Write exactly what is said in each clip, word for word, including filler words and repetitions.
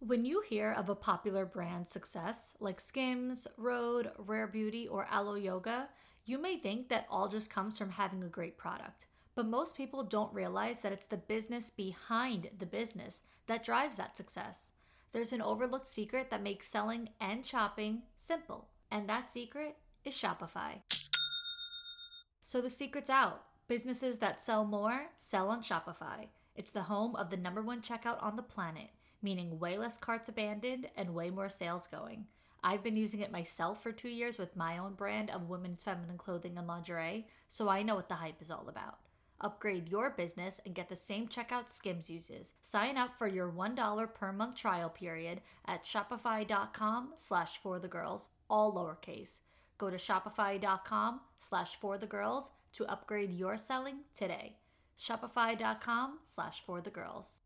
When you hear of a popular brand success like Skims, Rhode, Rare Beauty, or Aloe Yoga, you may think that all just comes from having a great product. But most people don't realize that it's the business behind the business that drives that success. There's an overlooked secret that makes selling and shopping simple, and that secret is Shopify. So the secret's out. Businesses that sell more sell on Shopify. It's the home of the number one checkout on the planet, meaning way less carts abandoned and way more sales going. I've been using it myself for two years with my own brand of women's feminine clothing and lingerie, so I know what the hype is all about. Upgrade your business and get the same checkout Skims uses. Sign up for your one dollar per month trial period at shopify.com slash for the girls, all lowercase. Go to shopify.com slash for the girls to upgrade your selling today. Shopify.com slash for the girls.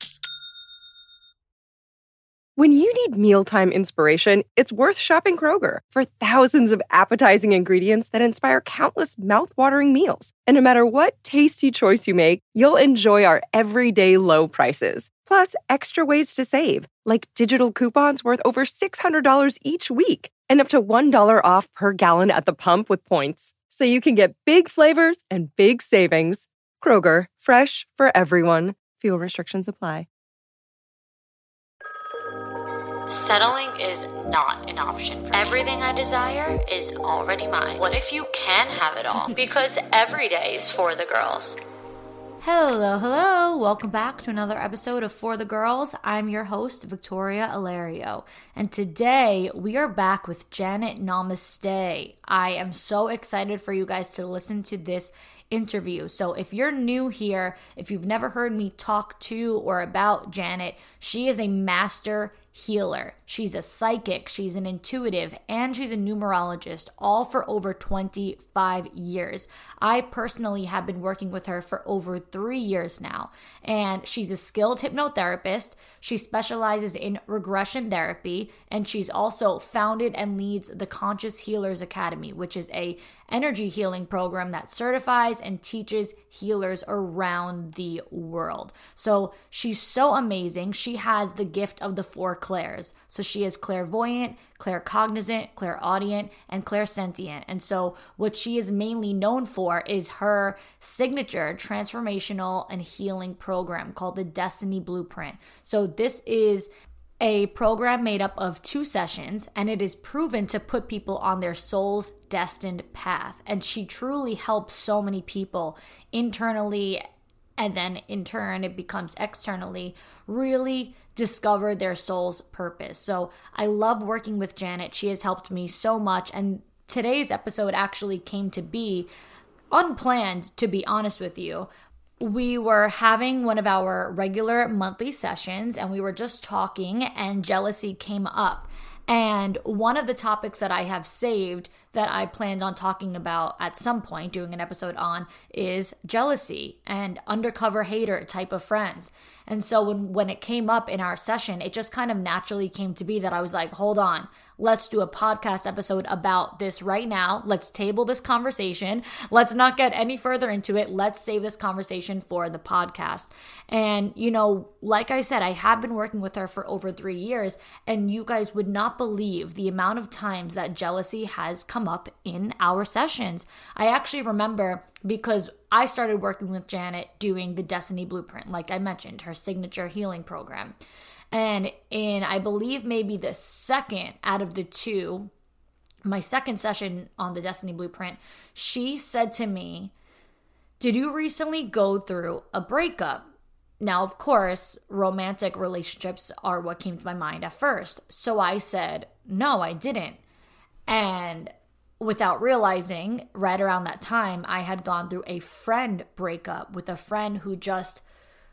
When you need mealtime inspiration, it's worth shopping Kroger for thousands of appetizing ingredients that inspire countless mouthwatering meals. And no matter what tasty choice you make, you'll enjoy our everyday low prices. Plus, extra ways to save, like digital coupons worth over six hundred dollars each week and up to one dollar off per gallon at the pump with points. So you can get big flavors and big savings. Kroger, fresh for everyone. Fuel restrictions apply. Settling is not an option for me. Everything I desire is already mine. What if you can have it all? Because every day is for the girls. Hello, hello. Welcome back to another episode of For the Girls. I'm your host, Victoria Alario. And today we are back with Janet Namaste. I am so excited for you guys to listen to this interview. So if you're new here, if you've never heard me talk to or about Janet, she is a master healer. She's a psychic, she's an intuitive, and she's a numerologist, all for over twenty-five years. I personally have been working with her for over three years now, and she's a skilled hypnotherapist. She specializes in regression therapy, and she's also founded and leads the Conscious Healers Academy, which is a energy healing program that certifies and teaches healers around the world. So she's so amazing. She has the gift of the four clairs. So she is clairvoyant, claircognizant, clairaudient, and clairsentient. And so what she is mainly known for is her signature transformational and healing program called the Destiny Blueprint. So this is a program made up of two sessions, and it is proven to put people on their soul's destined path. And she truly helps so many people internally, and then in turn it becomes externally, really discover their soul's purpose. So I love working with Janet. She has helped me so much, and today's episode actually came to be unplanned, to be honest with you. We were having one of our regular monthly sessions, and we were just talking, and jealousy came up. And one of the topics that I have saved that I planned on talking about at some point, doing an episode on, is jealousy and undercover hater type of friends. And so when, when it came up in our session, it just kind of naturally came to be that I was like, hold on, let's do a podcast episode about this right now. Let's table this conversation. Let's not get any further into it. Let's save this conversation for the podcast. And, you know, like I said, I have been working with her for over three years, and you guys would not believe the amount of times that jealousy has come up in our sessions. I actually remember, because I started working with Janet doing the Destiny Blueprint, like I mentioned, her signature healing program. And in, I believe, maybe the second out of the two, my second session on the Destiny Blueprint, she said to me, "Did you recently go through a breakup?" Now, of course, romantic relationships are what came to my mind at first. So I said, no, I didn't. And without realizing, right around that time, I had gone through a friend breakup with a friend who just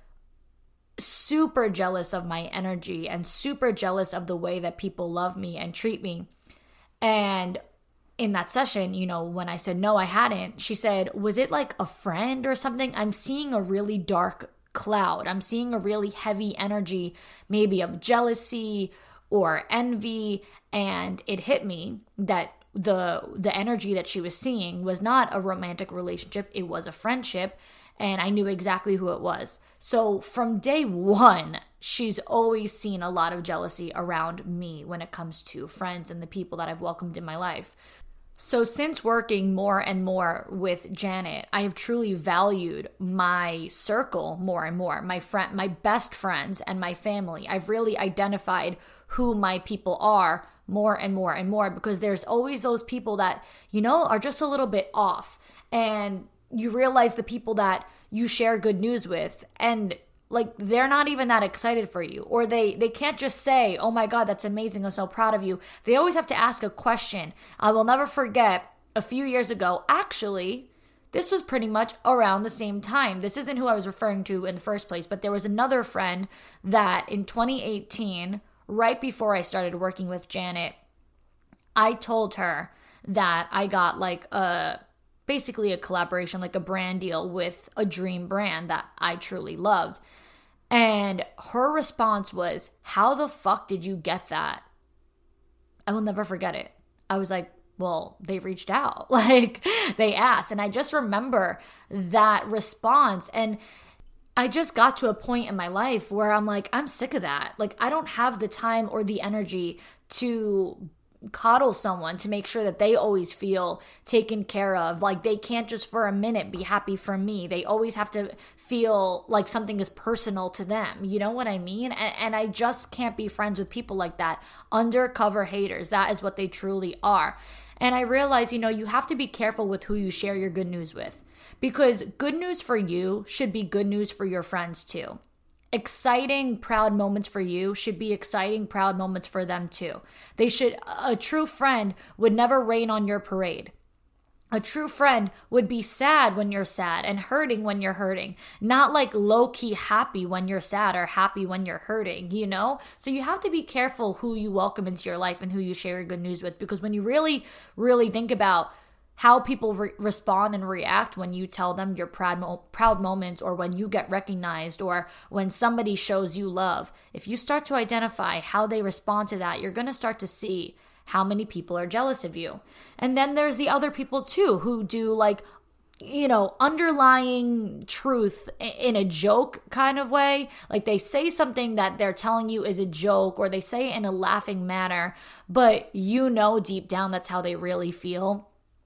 super jealous of my energy and super jealous of the way that people love me and treat me. And in that session, you know, when I said, no, I hadn't, she said, was it like a friend or something? I'm seeing a really dark cloud. I'm seeing a really heavy energy, maybe of jealousy or envy. And it hit me that the the energy that she was seeing was not a romantic relationship. It was a friendship. and I knew exactly who it was. So from day one, she's always seen a lot of jealousy around me when it comes to friends and the people that I've welcomed in my life. So since working more and more with Janet, I have truly valued my circle more and more, my friend, my best friends and my family. I've really identified who my people are more and more and more, because there's always those people that, you know, are just a little bit off, and you realize the people that you share good news with, and like they're not even that excited for you, or they they can't just say, oh my God, that's amazing, I'm so proud of you. They always have to ask a question. I will never forget a few years ago, actually, this was pretty much around the same time. This isn't who I was referring to in the first place, but there was another friend that in twenty eighteen, right before I started working with Janet, I told her that I got like a basically a collaboration, like a brand deal with a dream brand that I truly loved. And her response was, how the fuck did you get that? I will never forget it. I was like, well, they reached out. Like, they asked. And I just remember that response. And I just got to a point in my life where I'm like, I'm sick of that. Like, I don't have the time or the energy to coddle someone to make sure that they always feel taken care of. Like, they can't just for a minute be happy for me. They always have to feel like something is personal to them. You know what I mean? And, and I just can't be friends with people like that. Undercover haters. That is what they truly are. And I realize, you know, you have to be careful with who you share your good news with, because good news for you should be good news for your friends too. Exciting, proud moments for you should be exciting, proud moments for them too. They should, a true friend would never rain on your parade. A true friend would be sad when you're sad and hurting when you're hurting, not like low-key happy when you're sad or happy when you're hurting, you know? So you have to be careful who you welcome into your life and who you share your good news with, because when you really, really think about how people re- respond and react when you tell them your proud, mo- proud moments, or when you get recognized, or when somebody shows you love, if you start to identify how they respond to that, you're going to start to see how many people are jealous of you. And then there's the other people too who do like, you know, underlying truth in a joke kind of way. Like, they say something that they're telling you is a joke, or they say it in a laughing manner, but you know deep down that's how they really feel.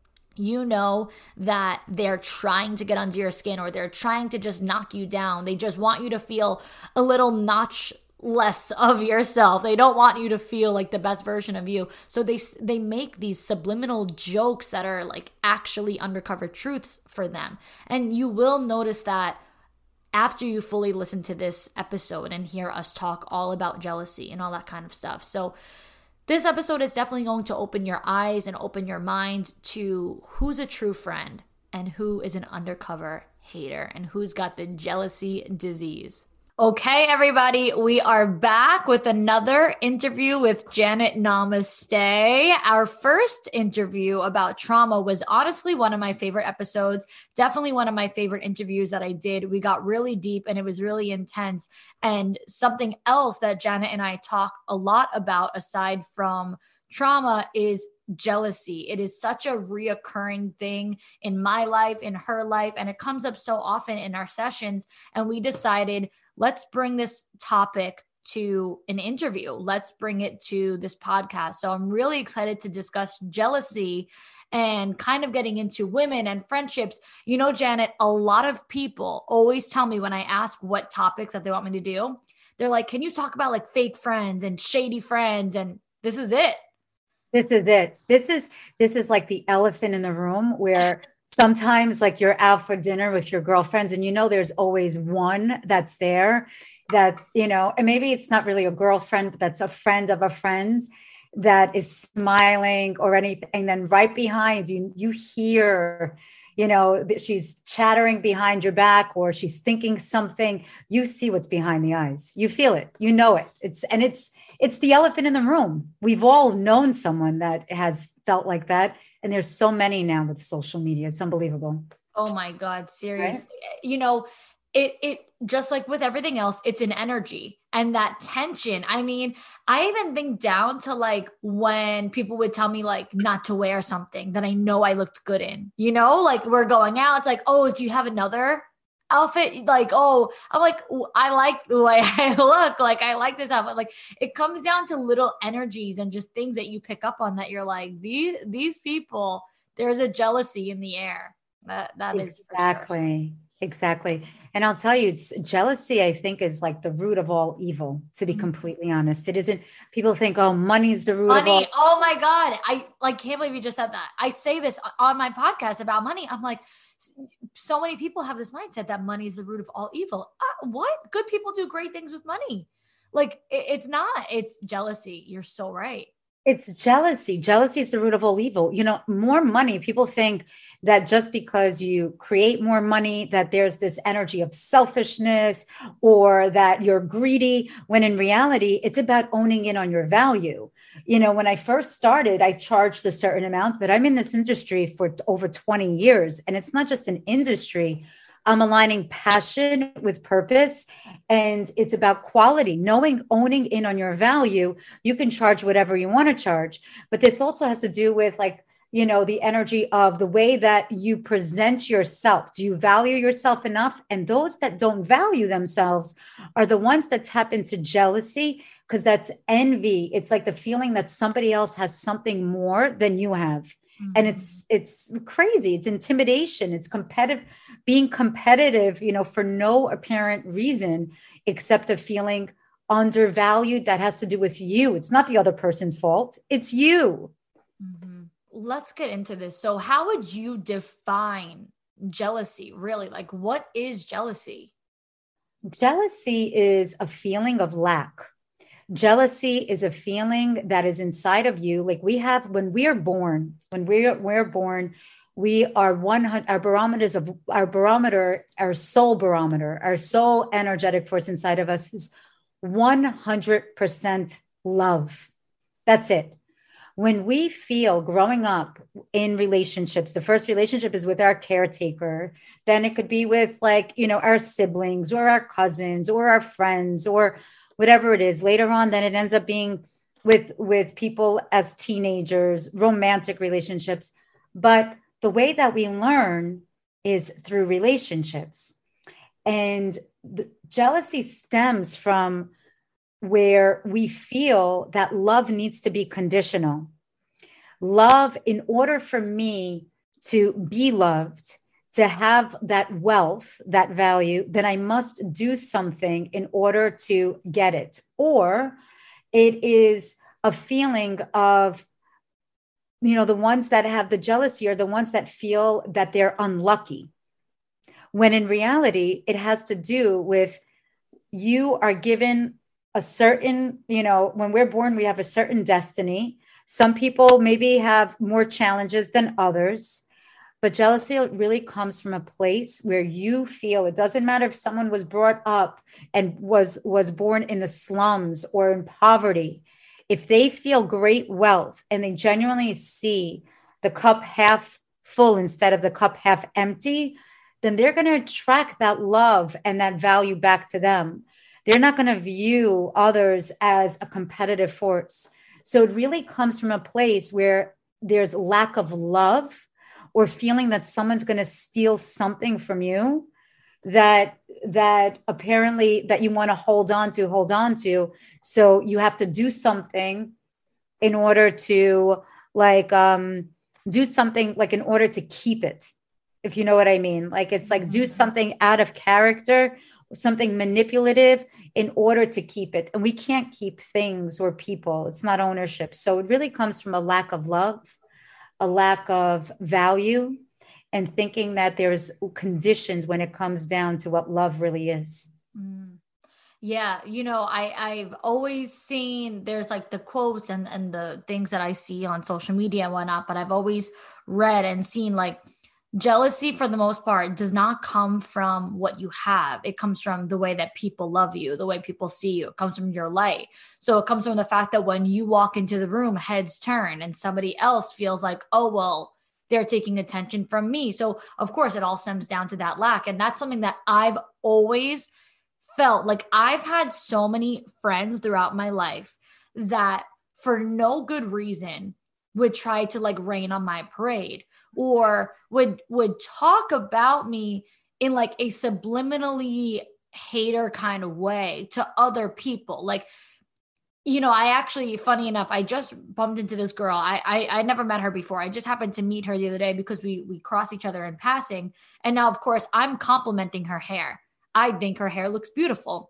You know that they're trying to get under your skin, or they're trying to just knock you down. They just want you to feel a little notch less of yourself. They don't want you to feel like the best version of you. So they they make these subliminal jokes that are like actually undercover truths for them. And you will notice that after you fully listen to this episode and hear us talk all about jealousy and all that kind of stuff. So this episode is definitely going to open your eyes and open your mind to who's a true friend and who is an undercover hater and who's got the jealousy disease. Okay, everybody, we are back with another interview with Janet Namaste. Our first interview about trauma was honestly one of my favorite episodes, definitely one of my favorite interviews that I did. We got really deep and it was really intense. And something else that Janet and I talk a lot about aside from trauma is jealousy. It is such a reoccurring thing in my life, in her life, and it comes up so often in our sessions. And we decided, let's bring this topic to an interview. Let's bring it to this podcast. So I'm really excited to discuss jealousy and kind of getting into women and friendships. You know, Janet, a lot of people always tell me when I ask what topics that they want me to do, they're like, can you talk about like fake friends and shady friends? And this is it. This is it. This is, this is like the elephant in the room where sometimes like you're out for dinner with your girlfriends and you know there's always one that's there that, you know, and maybe it's not really a girlfriend, but that's a friend of a friend that is smiling or anything. And then right behind you, you hear, you know, that she's chattering behind your back or she's thinking something. You see what's behind the eyes. You feel it. You know it. It's and it's it's the elephant in the room. We've all known someone that has felt like that. And there's so many now with social media. It's unbelievable. Oh my God, seriously. Right? You know, it it just like with everything else, it's an energy and that tension. I mean, I even think down to like when people would tell me like not to wear something that I know I looked good in, you know, like we're going out. It's like, oh, do you have another outfit. Like, oh, I'm like, I like the way I look. Like, I like this outfit. Like, it comes down to little energies and just things that you pick up on that you're like, these, these people, there's a jealousy in the air. That, that exactly. is for sure. Exactly. Exactly. And I'll tell you, it's jealousy, I think, is like the root of all evil, to be mm-hmm. completely honest. It isn't, people think, oh, money's the root money. of all. Oh my God. I like, can't believe you just said that. I say this on my podcast about money. I'm like, so many people have this mindset that money is the root of all evil. Uh, what? Good people do great things with money. Like it, it's not, it's jealousy. You're so right. It's jealousy. Jealousy is the root of all evil. You know, more money. People think that just because you create more money, that there's this energy of selfishness or that you're greedy, when in reality, it's about owning in on your value. You know, when I first started, I charged a certain amount, but I'm in this industry for over twenty years. And it's not just an industry. I'm aligning passion with purpose, and it's about quality, knowing, owning in on your value. You can charge whatever you want to charge, but this also has to do with like, you know, the energy of the way that you present yourself. Do you value yourself enough? And those that don't value themselves are the ones that tap into jealousy, because that's envy. It's like the feeling that somebody else has something more than you have. And it's, it's crazy. It's intimidation. It's competitive, being competitive, you know, for no apparent reason, except a feeling undervalued that has to do with you. It's not the other person's fault. It's you. Mm-hmm. Let's get into this. So how would you define jealousy? Really? Like, what is jealousy? Jealousy is a feeling of lack. Jealousy is a feeling that is inside of you. Like we have, when we are born, when we're, we're born, we are one hundred, our barometers of our barometer, our soul barometer, our soul energetic force inside of us is one hundred percent love. That's it. When we feel growing up in relationships, the first relationship is with our caretaker. Then it could be with like, you know, our siblings or our cousins or our friends or whatever it is. Later on, then it ends up being with, with people as teenagers, romantic relationships. But the way that we learn is through relationships. And the jealousy stems from where we feel that love needs to be conditional. Love, in order for me to be loved, to have that wealth, that value, then I must do something in order to get it. Or it is a feeling of, you know, the ones that have the jealousy are the ones that feel that they're unlucky. When in reality, it has to do with you are given a certain, you know, when we're born, we have a certain destiny. Some people maybe have more challenges than others. But jealousy really comes from a place where you feel, it doesn't matter if someone was brought up and was, was born in the slums or in poverty. If they feel great wealth and they genuinely see the cup half full instead of the cup half empty, then they're going to attract that love and that value back to them. They're not going to view others as a competitive force. So it really comes from a place where there's lack of love, or feeling that someone's going to steal something from you that, that apparently that you want to hold on to, hold on to. So you have to do something in order to like, um, do something like in order to keep it, if you know what I mean. Like, it's like, do something out of character, something manipulative in order to keep it. And we can't keep things or people. It's not ownership. So it really comes from a lack of love, a lack of value, and thinking that there's conditions when it comes down to what love really is. Mm. Yeah. You know, I, I've always seen there's like the quotes and, and the things that I see on social media and whatnot, but I've always read and seen like jealousy for the most part does not come from what you have. It comes from the way that people love you, the way people see you. It comes from your light. So it comes from the fact that when you walk into the room, heads turn and somebody else feels like, oh, well, they're taking attention from me. So of course it all stems down to that lack. And that's something that I've always felt like. I've had so many friends throughout my life that for no good reason would try to like rain on my parade, or would would talk about me in like a subliminally hater kind of way to other people. Like, you know, I actually, funny enough, I just bumped into this girl. I, I I never met her before. I just happened to meet her the other day because we we crossed each other in passing. And now, of course, I'm complimenting her hair. I think her hair looks beautiful.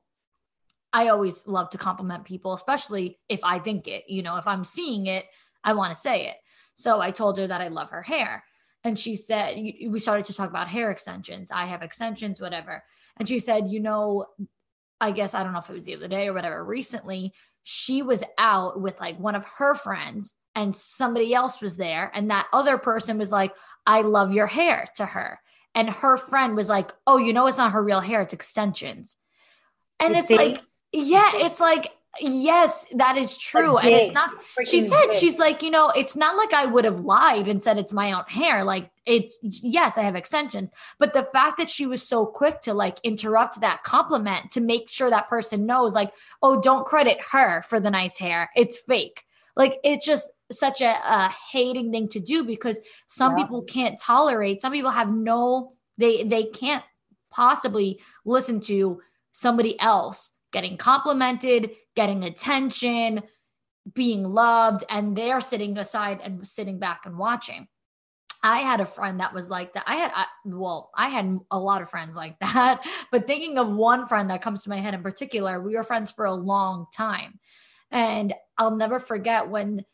I always love to compliment people, especially if I think it. You know, if I'm seeing it, I want to say it. So I told her that I love her hair. And she said, we started to talk about hair extensions. I have extensions, whatever. And she said, you know, I guess, I don't know if it was the other day or whatever, recently, she was out with like one of her friends and somebody else was there. And that other person was like, I love your hair to her. And her friend was like, oh, you know, it's not her real hair, it's extensions. And it's like, yeah, it's like, yes, that is true. And it's not, she said, she's like, you know, it's not like I would have lied and said it's my own hair. Like it's, yes, I have extensions. But the fact that she was so quick to like interrupt that compliment to make sure that person knows like, oh, don't credit her for the nice hair. It's fake. Like it's just such a, a hating thing to do because some yeah. people can't tolerate, some people have no, they, they can't possibly listen to somebody else getting complimented, getting attention, being loved, and they're sitting aside and sitting back and watching. I had a friend that was like that. I had, I, well, I had a lot of friends like that, but thinking of one friend that comes to my head in particular, we were friends for a long time. And I'll never forget when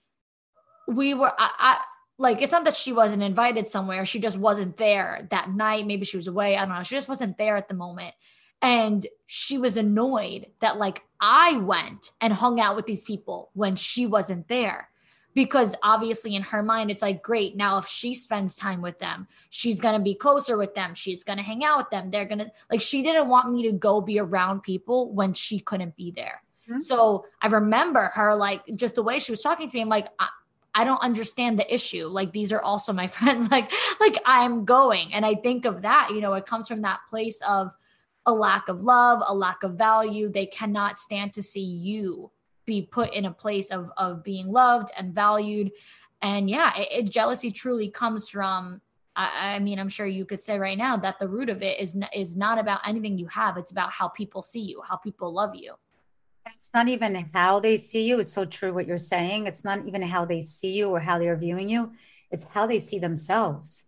we were, I, I like, it's not that she wasn't invited somewhere. She just wasn't there that night. Maybe she was away. I don't know. She just wasn't there at the moment. And she was annoyed that like I went and hung out with these people when she wasn't there, because obviously in her mind, it's like, great. Now, if she spends time with them, she's going to be closer with them. She's going to hang out with them. They're going to like, she didn't want me to go be around people when she couldn't be there. Mm-hmm. So I remember her, like just the way she was talking to me. I'm like, I, I don't understand the issue. Like, these are also my friends. Like, like I'm going. And I think of that, you know, it comes from that place of a lack of love, a lack of value. They cannot stand to see you be put in a place of, of being loved and valued. And yeah, it, it, jealousy truly comes from, I, I mean, I'm sure you could say right now that the root of it is, is not about anything you have. It's about how people see you, how people love you. It's not even how they see you. It's so true what you're saying. It's not even how they see you or how they're viewing you. It's how they see themselves,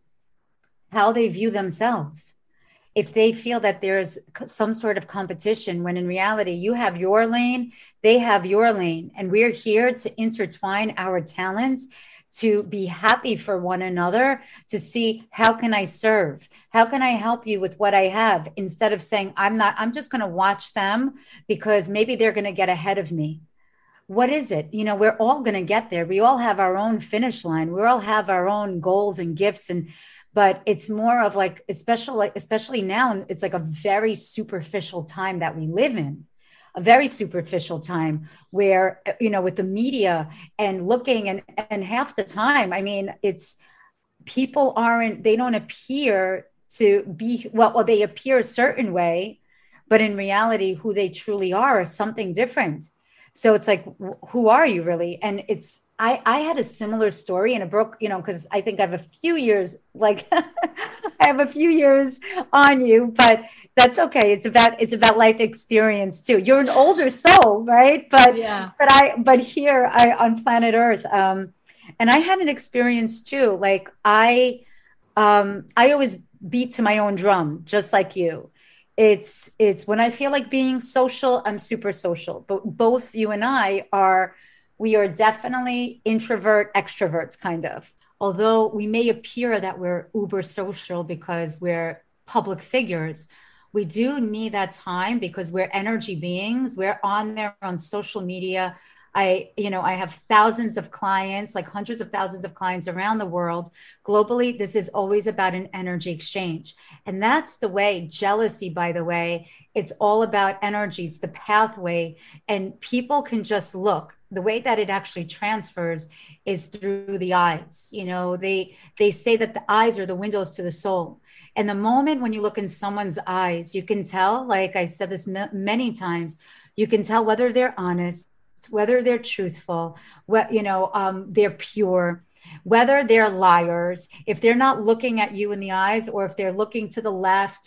how they view themselves. If they feel that there's some sort of competition, when in reality, you have your lane, they have your lane, and we're here to intertwine our talents, to be happy for one another, to see how can I serve? How can I help you with what I have? Instead of saying, I'm not, I'm just going to watch them because maybe they're going to get ahead of me. What is it? You know, we're all going to get there. We all have our own finish line. We all have our own goals and gifts, and but it's more of like, especially, especially now, it's like a very superficial time that we live in, a very superficial time where, you know, with the media and looking and, and half the time, I mean, it's people aren't, they don't appear to be, well, well, they appear a certain way, but in reality, who they truly are is something different. So it's like, who are you really? And it's, I, I had a similar story and it broke, you know, because I think I have a few years, like I have a few years on you, but that's okay. It's about, it's about life experience too. You're an older soul, right? But, yeah. but I, but here I, on planet Earth, um, and I had an experience too. Like I, um, I always beat to my own drum, just like you. It's, it's when I feel like being social, I'm super social, but both you and I are, we are definitely introvert extroverts kind of, although we may appear that we're uber social because we're public figures. We do need that time because we're energy beings. We're on there on social media. I, you know, I have thousands of clients, like hundreds of thousands of clients around the world. Globally, this is always about an energy exchange. And that's the way jealousy, by the way, it's all about energy. It's the pathway. And people can just look. The way that it actually transfers is through the eyes. You know, they, they say that the eyes are the windows to the soul. And the moment when you look in someone's eyes, you can tell, like I said this m- many times, you can tell whether they're honest, whether they're truthful, what, you know, um, they're pure, whether they're liars, if they're not looking at you in the eyes, or if they're looking to the left,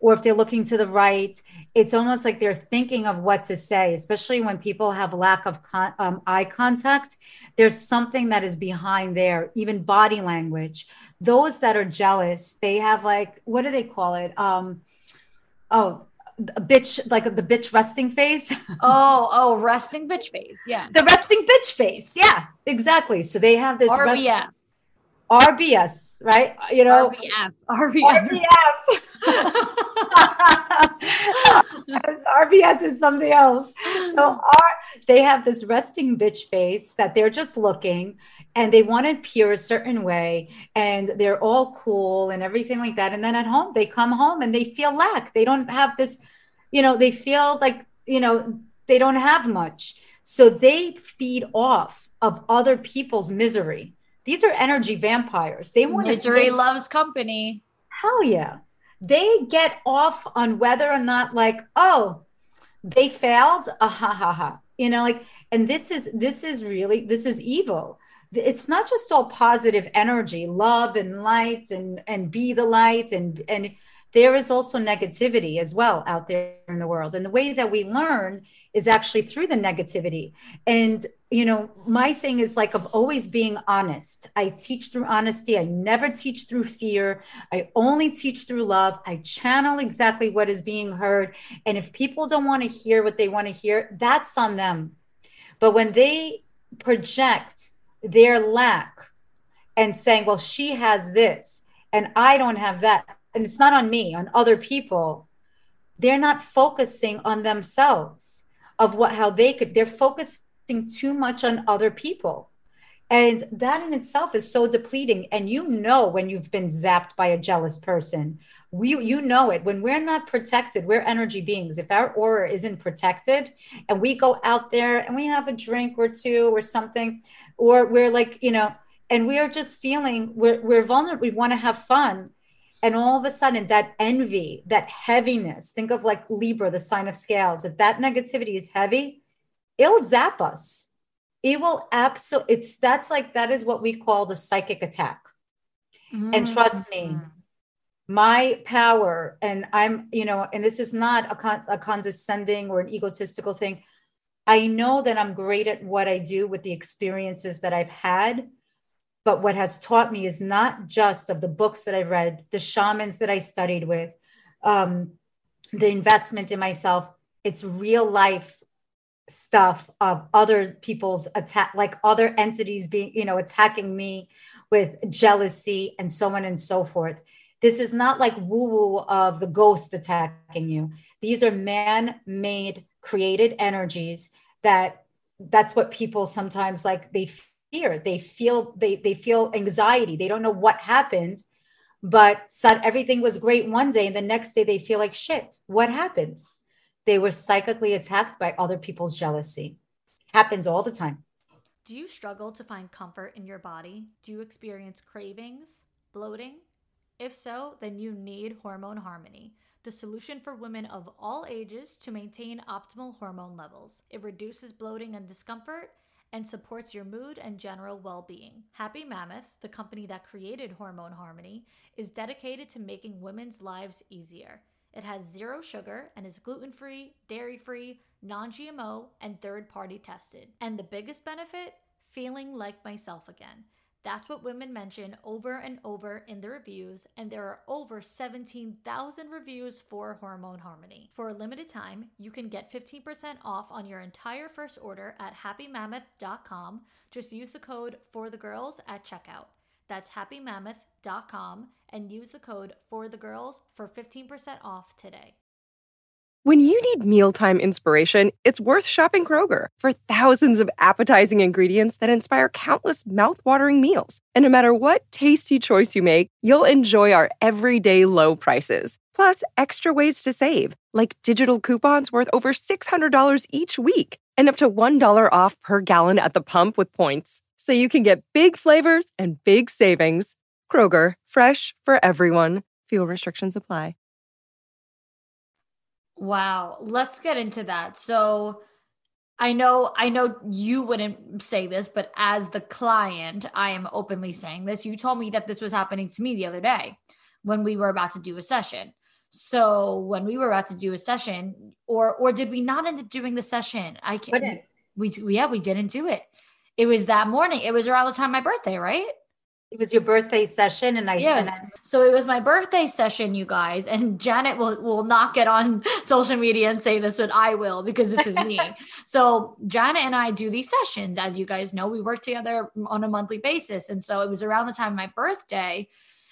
or if they're looking to the right, it's almost like they're thinking of what to say, especially when people have lack of con- um, eye contact. There's something that is behind there, even body language. Those that are jealous, they have like, what do they call it? Um, oh, a bitch, like the bitch resting face. Oh, oh, resting bitch face. Yeah. The resting bitch face. Yeah, exactly. So they have this R B F. Rest- R B S, right? You know, R B F. R B F. R B F. R B S is something else. So R, they have this resting bitch face that they're just looking and they want to appear a certain way and they're all cool and everything like that. And then at home, they come home and they feel lack. They don't have this, you know, they feel like, you know, they don't have much. So they feed off of other people's misery. These are energy vampires. They want misery to loves company. Hell yeah. They get off on whether or not like, oh, they failed. Ah, ha, ha, ha. You know, like, and this is, this is really, this is evil. It's not just all positive energy, love and light and, and be the light. And, and there is also negativity as well out there in the world. And the way that we learn is actually through the negativity. And, you know, my thing is like of always being honest. I teach through honesty. I never teach through fear. I only teach through love. I channel exactly what is being heard. And if people don't want to hear what they want to hear, that's on them. But when they project their lack and saying, well, she has this and I don't have that, and it's not on me, on other people, they're not focusing on themselves of what, how they could, they're focusing too much on other people. And that in itself is so depleting. And you know, when you've been zapped by a jealous person, we, you know it, when we're not protected, we're energy beings. If our aura isn't protected and we go out there and we have a drink or two or something, or we're like, you know, and we are just feeling we're, we're vulnerable. We want to have fun. And all of a sudden that envy, that heaviness, think of like Libra, the sign of scales. If that negativity is heavy, it'll zap us. It will absolutely, it's, that's like, that is what we call the psychic attack. Mm-hmm. And trust me, my power, and I'm, you know, and this is not a, con- a condescending or an egotistical thing. I know that I'm great at what I do with the experiences that I've had. But what has taught me is not just of the books that I've read, the shamans that I studied with, um, the investment in myself. It's real life stuff of other people's attack, like other entities being, you know, attacking me with jealousy and so on and so forth. This is not like woo-woo of the ghost attacking you. These are man-made created energies that that's what people sometimes like they fear. They feel they they feel anxiety. They don't know what happened, but said everything was great one day and the next day they feel like shit. What happened? They were psychically attacked by other people's jealousy. Happens all the time. Do you struggle to find comfort in your body? Do you experience cravings, bloating? If so, then you need Hormone Harmony, the solution for women of all ages to maintain optimal hormone levels. It reduces bloating and discomfort and supports your mood and general well-being. Happy Mammoth, the company that created Hormone Harmony, is dedicated to making women's lives easier. It has zero sugar and is gluten-free, dairy-free, non-G M O, and third-party tested. And the biggest benefit? Feeling like myself again. That's what women mention over and over in the reviews, and there are over seventeen thousand reviews for Hormone Harmony. For a limited time, you can get fifteen percent off on your entire first order at happy mammoth dot com. Just use the code FORTHEGIRLS at checkout. That's happy mammoth dot com and use the code FORTHEGIRLS for fifteen percent off today. When you need mealtime inspiration, it's worth shopping Kroger. For thousands of appetizing ingredients that inspire countless mouthwatering meals. And no matter what tasty choice you make, you'll enjoy our everyday low prices. Plus, extra ways to save, like digital coupons worth over six hundred dollars each week and up to one dollar off per gallon at the pump with points. So you can get big flavors and big savings. Kroger, fresh for everyone. Fuel restrictions apply. Wow. Let's get into that. So I know, I know you wouldn't say this, but as the client, I am openly saying this. You told me that this was happening to me the other day when we were about to do a session. So when we were about to do a session, or or did we not end up doing the session? I can't. We, we yeah, we didn't do it. It was that morning. It was around the time of my birthday, right? It was your birthday session, and I yes. And I- so it was my birthday session, you guys. And Janet will will not get on social media and say this, but I will, because this is me. So Janet and I do these sessions, as you guys know. We work together on a monthly basis, and so it was around the time of my birthday,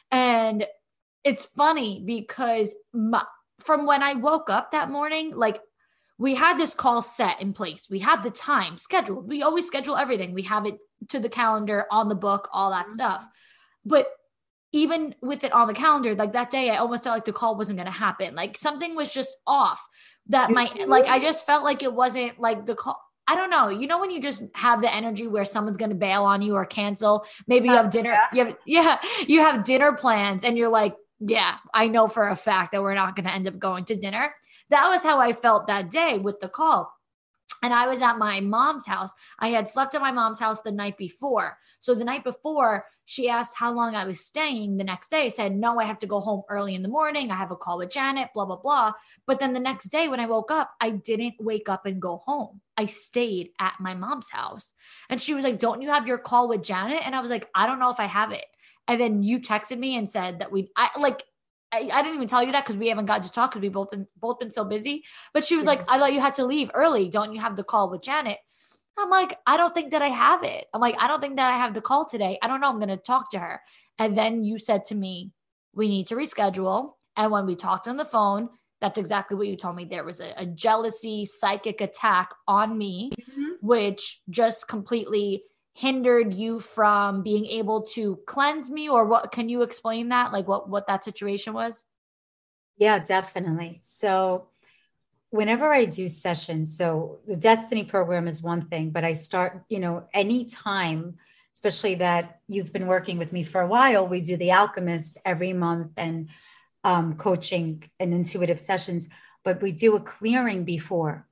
and it's funny because my, from when I woke up that morning, like we had this call set in place. We had the time scheduled. We always schedule everything. We have it to the calendar, on the book, all that mm-hmm. stuff. But even with it on the calendar, like that day, I almost felt like the call wasn't going to happen. Like something was just off that my, like, I just felt like it wasn't like the call. I don't know. You know, when you just have the energy where someone's going to bail on you or cancel, maybe you have dinner. You have, yeah, you have dinner plans and you're like, yeah, I know for a fact that we're not going to end up going to dinner. That was how I felt that day with the call. And I was at my mom's house. I had slept at my mom's house the night before. So the night before, she asked how long I was staying the next day. I said, no, I have to go home early in the morning. I have a call with Janet, blah, blah, blah. But then the next day when I woke up, I didn't wake up and go home. I stayed at my mom's house. And she was like, don't you have your call with Janet? And I was like, I don't know if I have it. And then you texted me and said that we, I like, I, I didn't even tell you that because we haven't got to talk because we've both been, both been so busy. But she was like, I thought you had to leave early. Don't you have the call with Janet? I'm like, I don't think that I have it. I'm like, I don't think that I have the call today. I don't know. I'm going to talk to her. And then you said to me, we need to reschedule. And when we talked on the phone, that's exactly what you told me. There was a, a jealousy psychic attack on me, mm-hmm. which just completely hindered you from being able to cleanse me, or what? Can you explain that? Like what, what that situation was? Yeah, definitely. So whenever I do sessions, so the Destiny program is one thing, but I start, you know, anytime, especially that you've been working with me for a while, we do the Alchemist every month and um, coaching and intuitive sessions, but we do a clearing before.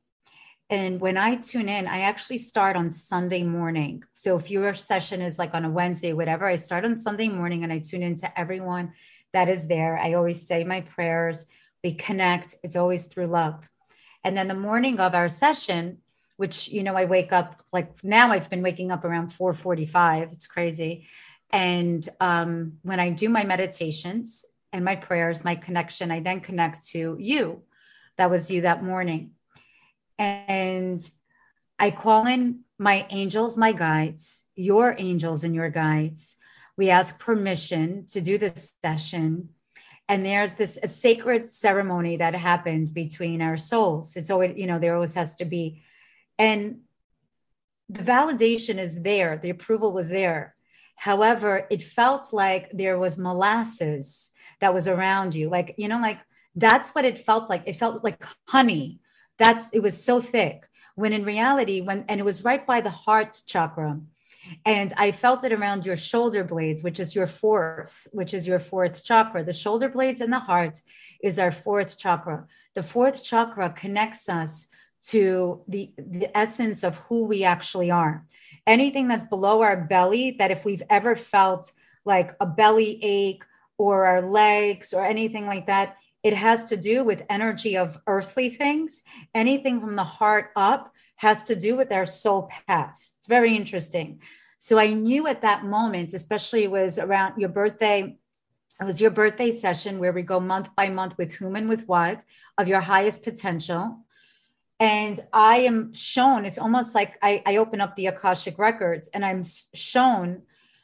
And when I tune in, I actually start on Sunday morning. So if your session is like on a Wednesday, whatever, I start on Sunday morning and I tune into everyone that is there. I always say my prayers, we connect. It's always through love. And then the morning of our session, which, you know, I wake up like now I've been waking up around four forty-five. It's crazy. And um, when I do my meditations and my prayers, my connection, I then connect to you. That was you that morning. And I call in my angels, my guides, your angels and your guides. We ask permission to do this session. And there's this a sacred ceremony that happens between our souls. It's always, you know, there always has to be. And the validation is there. The approval was there. However, it felt like there was molasses that was around you. Like, you know, like that's what it felt like. It felt like honey. That's, it was so thick, when in reality, when, and it was right by the heart chakra. And I felt it around your shoulder blades, which is your fourth, which is your fourth chakra. The shoulder blades and the heart is our fourth chakra. The fourth chakra connects us to the, the essence of who we actually are. Anything that's below our belly, that if we've ever felt like a belly ache or our legs or anything like that, it has to do with energy of earthly things. Anything from the heart up has to do with our soul path. It's very interesting. So I knew at that moment, especially it was around your birthday, it was your birthday session where we go month by month with whom and with what of your highest potential. And I am shown, it's almost like I, I open up the Akashic records and I'm shown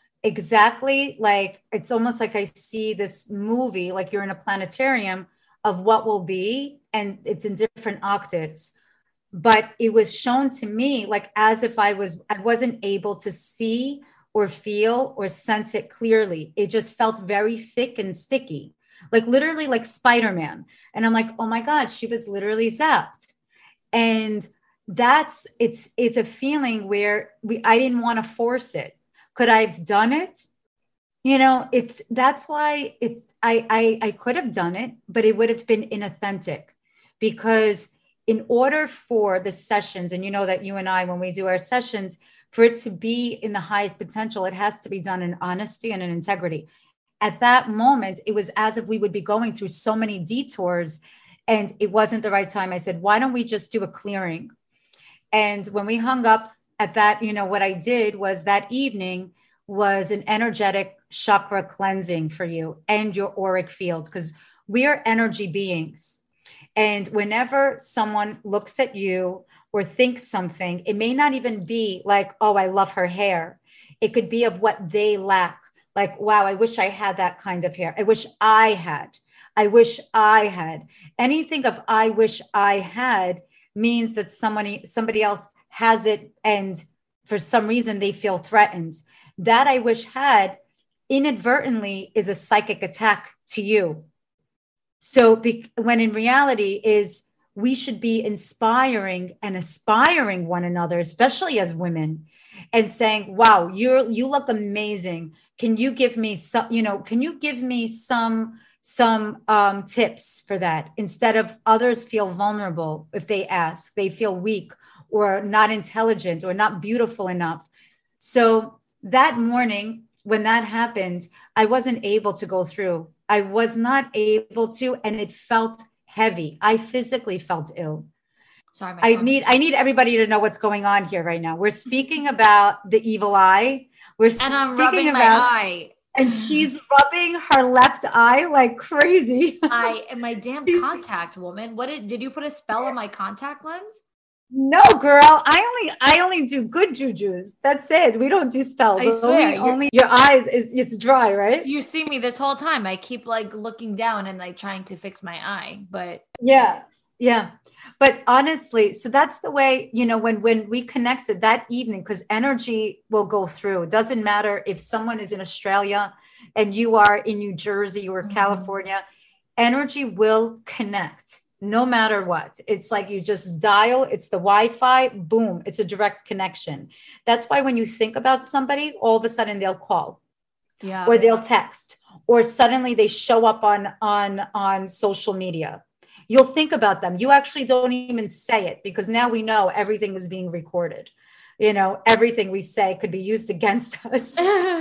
exactly like, it's almost like I see this movie, like you're in a planetarium of what will be, and it's in different octaves. But it was shown to me like as if I was, I wasn't able to see or feel or sense it clearly. It just felt very thick and sticky, like literally like Spider-Man. And I'm like, oh my God, she was literally zapped. And that's, it's, it's a feeling where we, I didn't want to force it. Could I have done it? You know, it's, that's why it's, I, I, I could have done it, but it would have been inauthentic, because in order for the sessions, and you know that you and I, when we do our sessions, for it to be in the highest potential, it has to be done in honesty and in integrity. at that moment, it was as if we would be going through so many detours and it wasn't the right time. I said, why don't we just do a clearing? And when we hung up at that, you know, what I did was that evening was an energetic chakra cleansing for you and your auric field, because we are energy beings. And whenever someone looks at you or thinks something, it may not even be like, oh, I love her hair. It could be of what they lack. Like, wow, I wish I had that kind of hair. I wish I had. I wish I had. Anything of I wish I had means that somebody, somebody else has it, and for some reason they feel threatened. That I wish had inadvertently is a psychic attack to you. So be, when in reality is we should be inspiring and aspiring one another, especially as women, and saying, wow, you're, you look amazing. Can you give me some, you know, can you give me some, some um, tips for that? Instead of others feel vulnerable if they ask, they feel weak or not intelligent or not beautiful enough. So that morning when that happened, I wasn't able to go through. I was not able to, and it felt heavy. I physically felt ill. Sorry, I need I need everybody to know what's going on here right now. We're speaking about the evil eye. We're and I'm speaking rubbing about, my eye. And she's rubbing her left eye like crazy. I am my damn contact woman. What did did you put a spell on my contact lens? No, girl. I only I only do good jujus. That's it. We don't do spells. I swear, only, only your eyes is it's dry, right? You see me this whole time. I keep like looking down and like trying to fix my eye, but yeah, yeah. But honestly, so that's the way, you know, when, when we connected that evening, because energy will go through. It doesn't matter if someone is in Australia and you are in New Jersey or mm-hmm. California, energy will connect no matter what. It's like you just dial, it's the Wi-Fi, boom, it's a direct connection. That's why when you think about somebody, all of a sudden they'll call yeah, or they'll text, or suddenly they show up on, on, on social media. You'll think about them. You actually don't even say it, because now we know everything is being recorded. You know, everything we say could be used against us.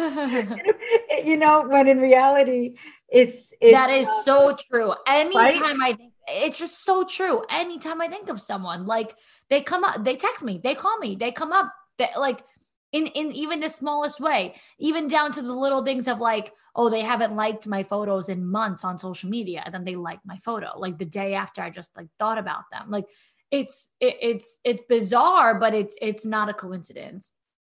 You know, when in reality, it's, it's that is uh, so true. Anytime right? I think it's just so true. Anytime I think of someone, like they come up, they text me, they call me, they come up, they, like in, in even the smallest way, even down to the little things of like, oh, they haven't liked my photos in months on social media. And then they like my photo, like the day after I just like thought about them. Like it's, it, it's, it's bizarre, but it's, it's not a coincidence.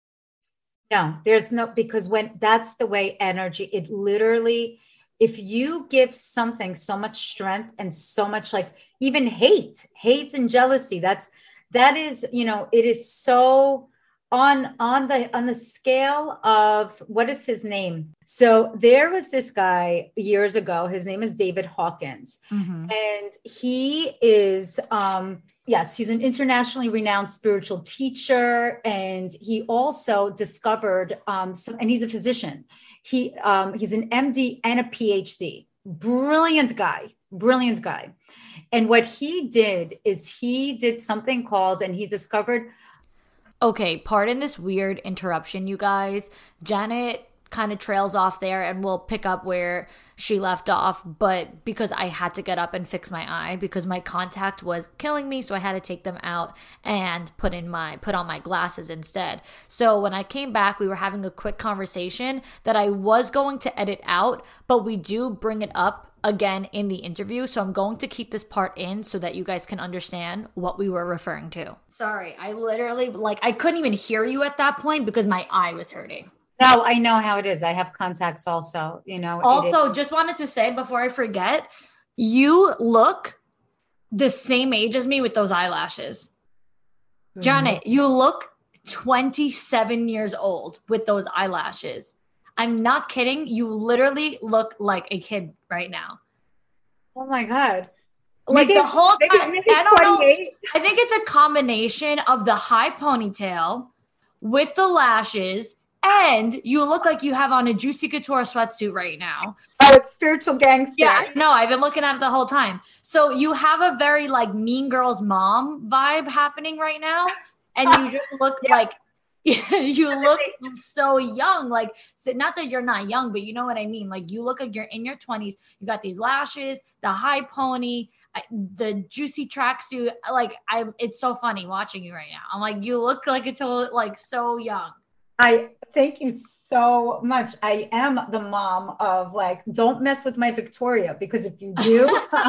No, there's no, because when that's the way energy, it literally, if you give something so much strength and so much like even hate, hate and jealousy, that's, that is, you know, it is so on, on the, on the scale of, what is his name? So there was this guy years ago, his name is David Hawkins. Mm-hmm. And he is, um, yes, he's an internationally renowned spiritual teacher. And he also discovered, um, some, and he's a physician. He, um, he's an M D and a P H D, brilliant guy, brilliant guy. And what he did is he did something called, and he discovered. Okay, pardon this weird interruption, you guys. Janet kind of trails off there and we'll pick up where she left off, but because I had to get up and fix my eye because my contact was killing me, so I had to take them out and put in my put on my glasses instead. So when I came back, we were having a quick conversation that I was going to edit out, but we do bring it up again in the interview, so I'm going to keep this part in so that you guys can understand what we were referring to. Sorry, I literally, like, I couldn't even hear you at that point because my eye was hurting. No, I know how it is. I have contacts also, you know. Also, just wanted to say before I forget, you look the same age as me with those eyelashes. Mm-hmm. Janet, you look twenty-seven years old with those eyelashes. I'm not kidding. You literally look like a kid right now. Oh my God. Like maybe, the whole maybe, time. maybe I don't know. I think it's a combination of the high ponytail with the lashes, and you look like you have on a Juicy Couture sweatsuit right now. Oh, it's spiritual gangster. Yeah, no, I've been looking at it the whole time. So you have a very like Mean Girls mom vibe happening right now. And you just look yeah. like Yeah, you look so young. Like, so not that you're not young, but you know what I mean? Like, you look like you're in your twenties. You got these lashes, the high pony, the juicy tracksuit. Like, I, it's so funny watching you right now. I'm like, you look like a total, like, so young. I thank you so much. I am the mom of like, don't mess with my Victoria, because if you do,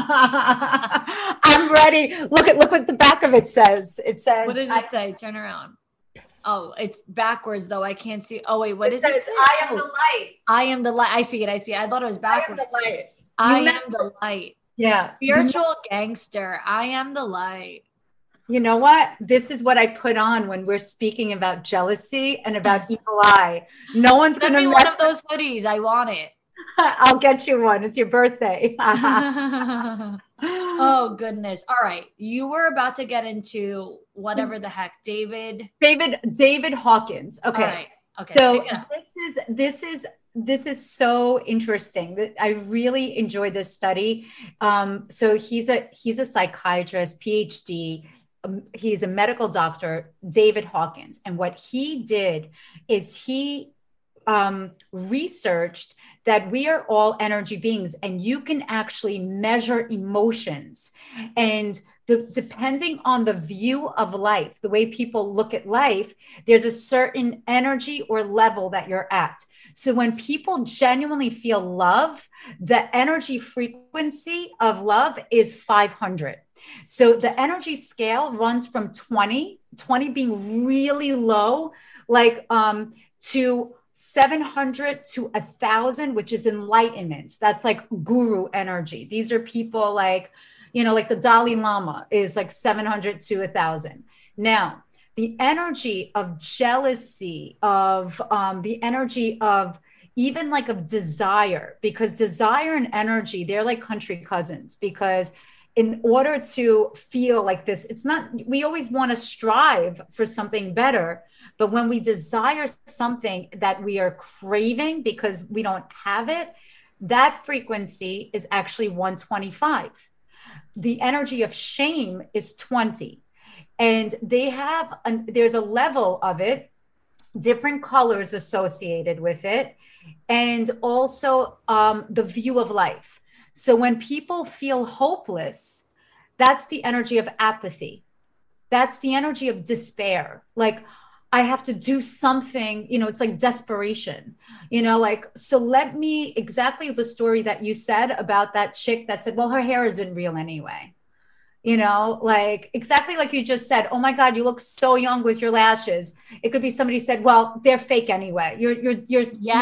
I'm ready. Look at, look what the back of it says. It says, what does it I, say? Turn around. Oh, it's backwards though. I can't see. Oh wait, what it is says, it? Say? I am oh, the light. I am the light. I see it. I see it. I thought it was backwards. I am the light. I am the light. Yeah. Spiritual gangster. I am the light. You know what? This is what I put on when we're speaking about jealousy and about evil eye. No one's going to mess one of those hoodies. I want it. I'll get you one. It's your birthday. Oh, goodness. All right. You were about to get into whatever the heck, David. David, David Hawkins. Okay. All right. Okay. So this is, this is, this is so interesting. I really enjoyed this study. Um, so he's a, he's a psychiatrist, P H D. Um, he's a medical doctor, David Hawkins. And what he did is he um, researched that we are all energy beings, and you can actually measure emotions. And the, depending on the view of life, the way people look at life, there's a certain energy or level that you're at. So when people genuinely feel love, the energy frequency of love is five hundred. So the energy scale runs from twenty, twenty being really low, like um, to seven hundred to a thousand, which is enlightenment. That's like guru energy. These are people like, you know, like the Dalai Lama is like seven hundred to a thousand. Now, the energy of jealousy, of um, the energy of even like of desire, because desire and energy, they're like country cousins, because in order to feel like this, it's not, we always want to strive for something better. But when we desire something that we are craving because we don't have it, that frequency is actually one twenty-five. The energy of shame is twenty. And they have, a, there's a level of it, different colors associated with it, and also um, the view of life. So when people feel hopeless, that's the energy of apathy. That's the energy of despair. Like, I have to do something, you know, it's like desperation, you know, like, so let me, exactly the story that you said about that chick that said, well, her hair isn't real anyway. You know, like exactly like you just said, oh my God, you look so young with your lashes. It could be somebody said, well, they're fake anyway. You're, you're, you're,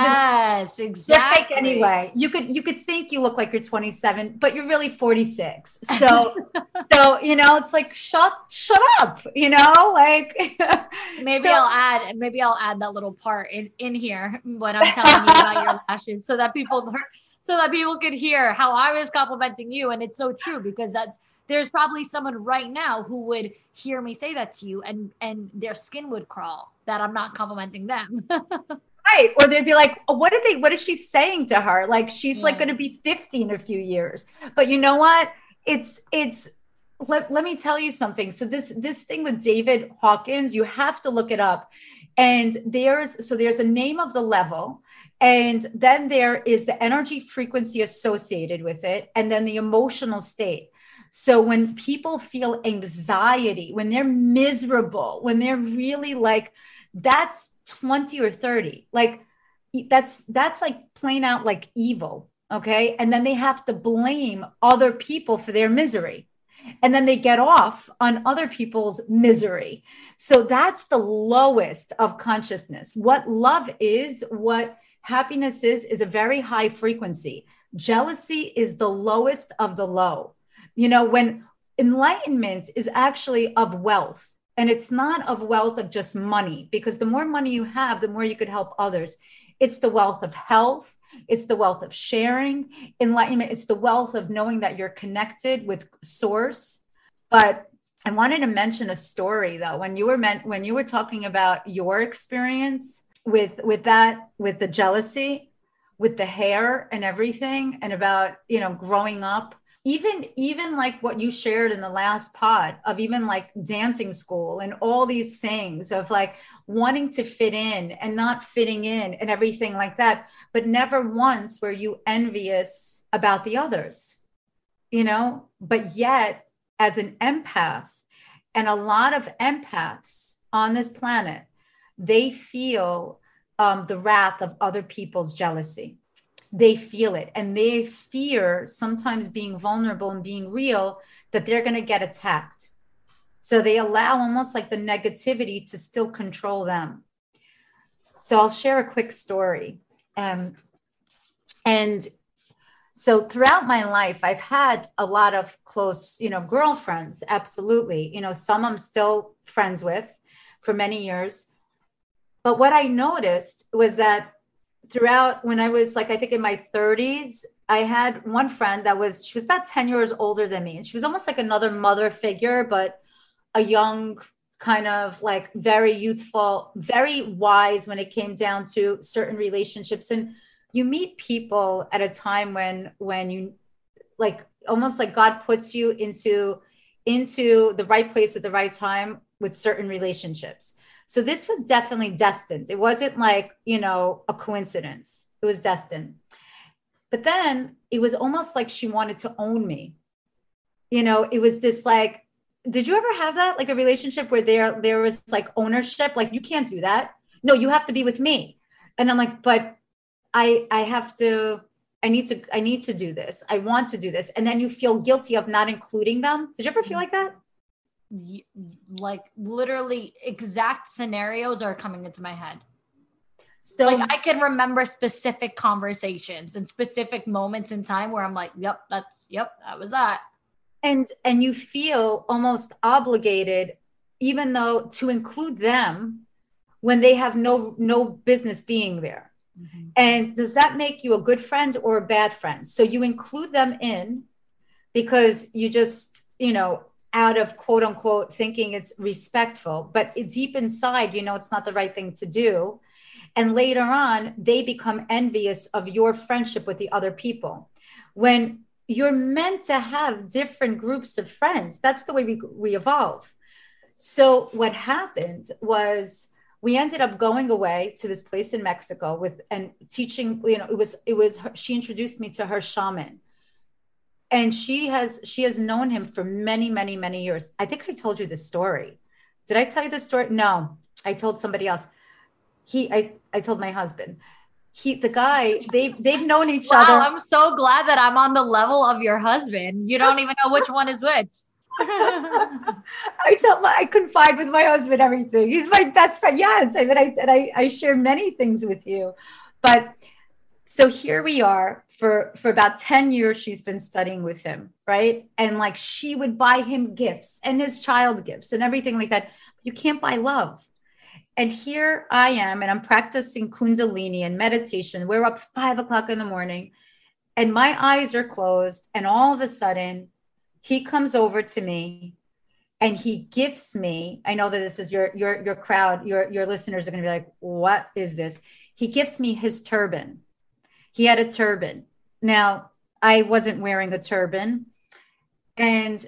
yes, you're, exactly. They're fake anyway. You could, you could think you look like you're twenty-seven, but you're really forty-six. So, so, you know, it's like, shut, shut up, you know, like maybe so, I'll add, maybe I'll add that little part in, in here when I'm telling you about your lashes so that people, so that people could hear how I was complimenting you. And it's so true, because that, there's probably someone right now who would hear me say that to you and, and their skin would crawl that I'm not complimenting them. Right. Or they'd be like, oh, what did they, what is she saying to her? Like, she's yeah. like going to be fifty in a few years. But you know what? It's, it's, let, let me tell you something. So this, this thing with David Hawkins, you have to look it up. And there's, so there's a name of the level. And then there is the energy frequency associated with it. And then the emotional state. So when people feel anxiety, when they're miserable, when they're really like, that's twenty or thirty, like that's, that's like plain out like evil. Okay. And then they have to blame other people for their misery. And then they get off on other people's misery. So that's the lowest of consciousness. What love is, what happiness is, is a very high frequency. Jealousy is the lowest of the low. You know, when enlightenment is actually of wealth, and it's not of wealth of just money, because the more money you have, the more you could help others. It's the wealth of health. It's the wealth of sharing. Enlightenment, it's the wealth of knowing that you're connected with source. But I wanted to mention a story though, when you were meant, when you were talking about your experience with, with that, with the jealousy, with the hair and everything, and about, you know, growing up. Even, even like what you shared in the last pod of even like dancing school and all these things of like, wanting to fit in and not fitting in and everything like that. But never once were you envious about the others, you know, but yet as an empath, and a lot of empaths on this planet, they feel um, the wrath of other people's jealousy. They feel it, and they fear sometimes being vulnerable and being real, that they're going to get attacked. So they allow almost like the negativity to still control them. So I'll share a quick story. Um, and so throughout my life, I've had a lot of close, you know, girlfriends. Absolutely. You know, some I'm still friends with for many years. But what I noticed was that throughout, when I was like, I think in my thirties, I had one friend that was, she was about ten years older than me. And she was almost like another mother figure, but a young, kind of like very youthful, very wise when it came down to certain relationships. And you meet people at a time when, when you like, almost like God puts you into, into the right place at the right time with certain relationships. So this was definitely destined. It wasn't like, you know, a coincidence. It was destined. But then it was almost like she wanted to own me. You know, it was this like, did you ever have that? Like a relationship where there, there was like ownership, like you can't do that. No, you have to be with me. And I'm like, but I, I have to, I need to, I need to do this. I want to do this. And then you feel guilty of not including them. Did you ever feel like that? Like literally exact scenarios are coming into my head. So like I can remember specific conversations and specific moments in time where I'm like, yep, that's, yep, that was that. And, and you feel almost obligated, even though to include them when they have no, no business being there. Mm-hmm. And does that make you a good friend or a bad friend? So you include them in because you just, you know, out of quote unquote thinking it's respectful, but it, deep inside, you know, it's not the right thing to do. And later on, they become envious of your friendship with the other people. When you're meant to have different groups of friends, that's the way we, we evolve. So what happened was we ended up going away to this place in Mexico with and teaching, you know, it was, it was, her, she introduced me to her shaman. And she has, she has known him for many, many, many years. I think I told you this story. Did I tell you this story? No, I told somebody else. He, I, I told my husband, he, the guy, they, they've known each wow, other. I'm so glad that I'm on the level of your husband. You don't even know which one is which. I tell my, I confide with my husband everything. He's my best friend. Yes. I mean, I, and I, I share many things with you, but so here we are for, for about ten years, she's been studying with him. Right. And like, she would buy him gifts and his child gifts and everything like that. You can't buy love. And here I am, and I'm practicing Kundalini and meditation. We're up five o'clock in the morning and my eyes are closed. And all of a sudden he comes over to me and he gifts me. I know that this is your, your, your crowd, your, your listeners are going to be like, what is this? He gives me his turban. He had a turban. Now I wasn't wearing a turban. And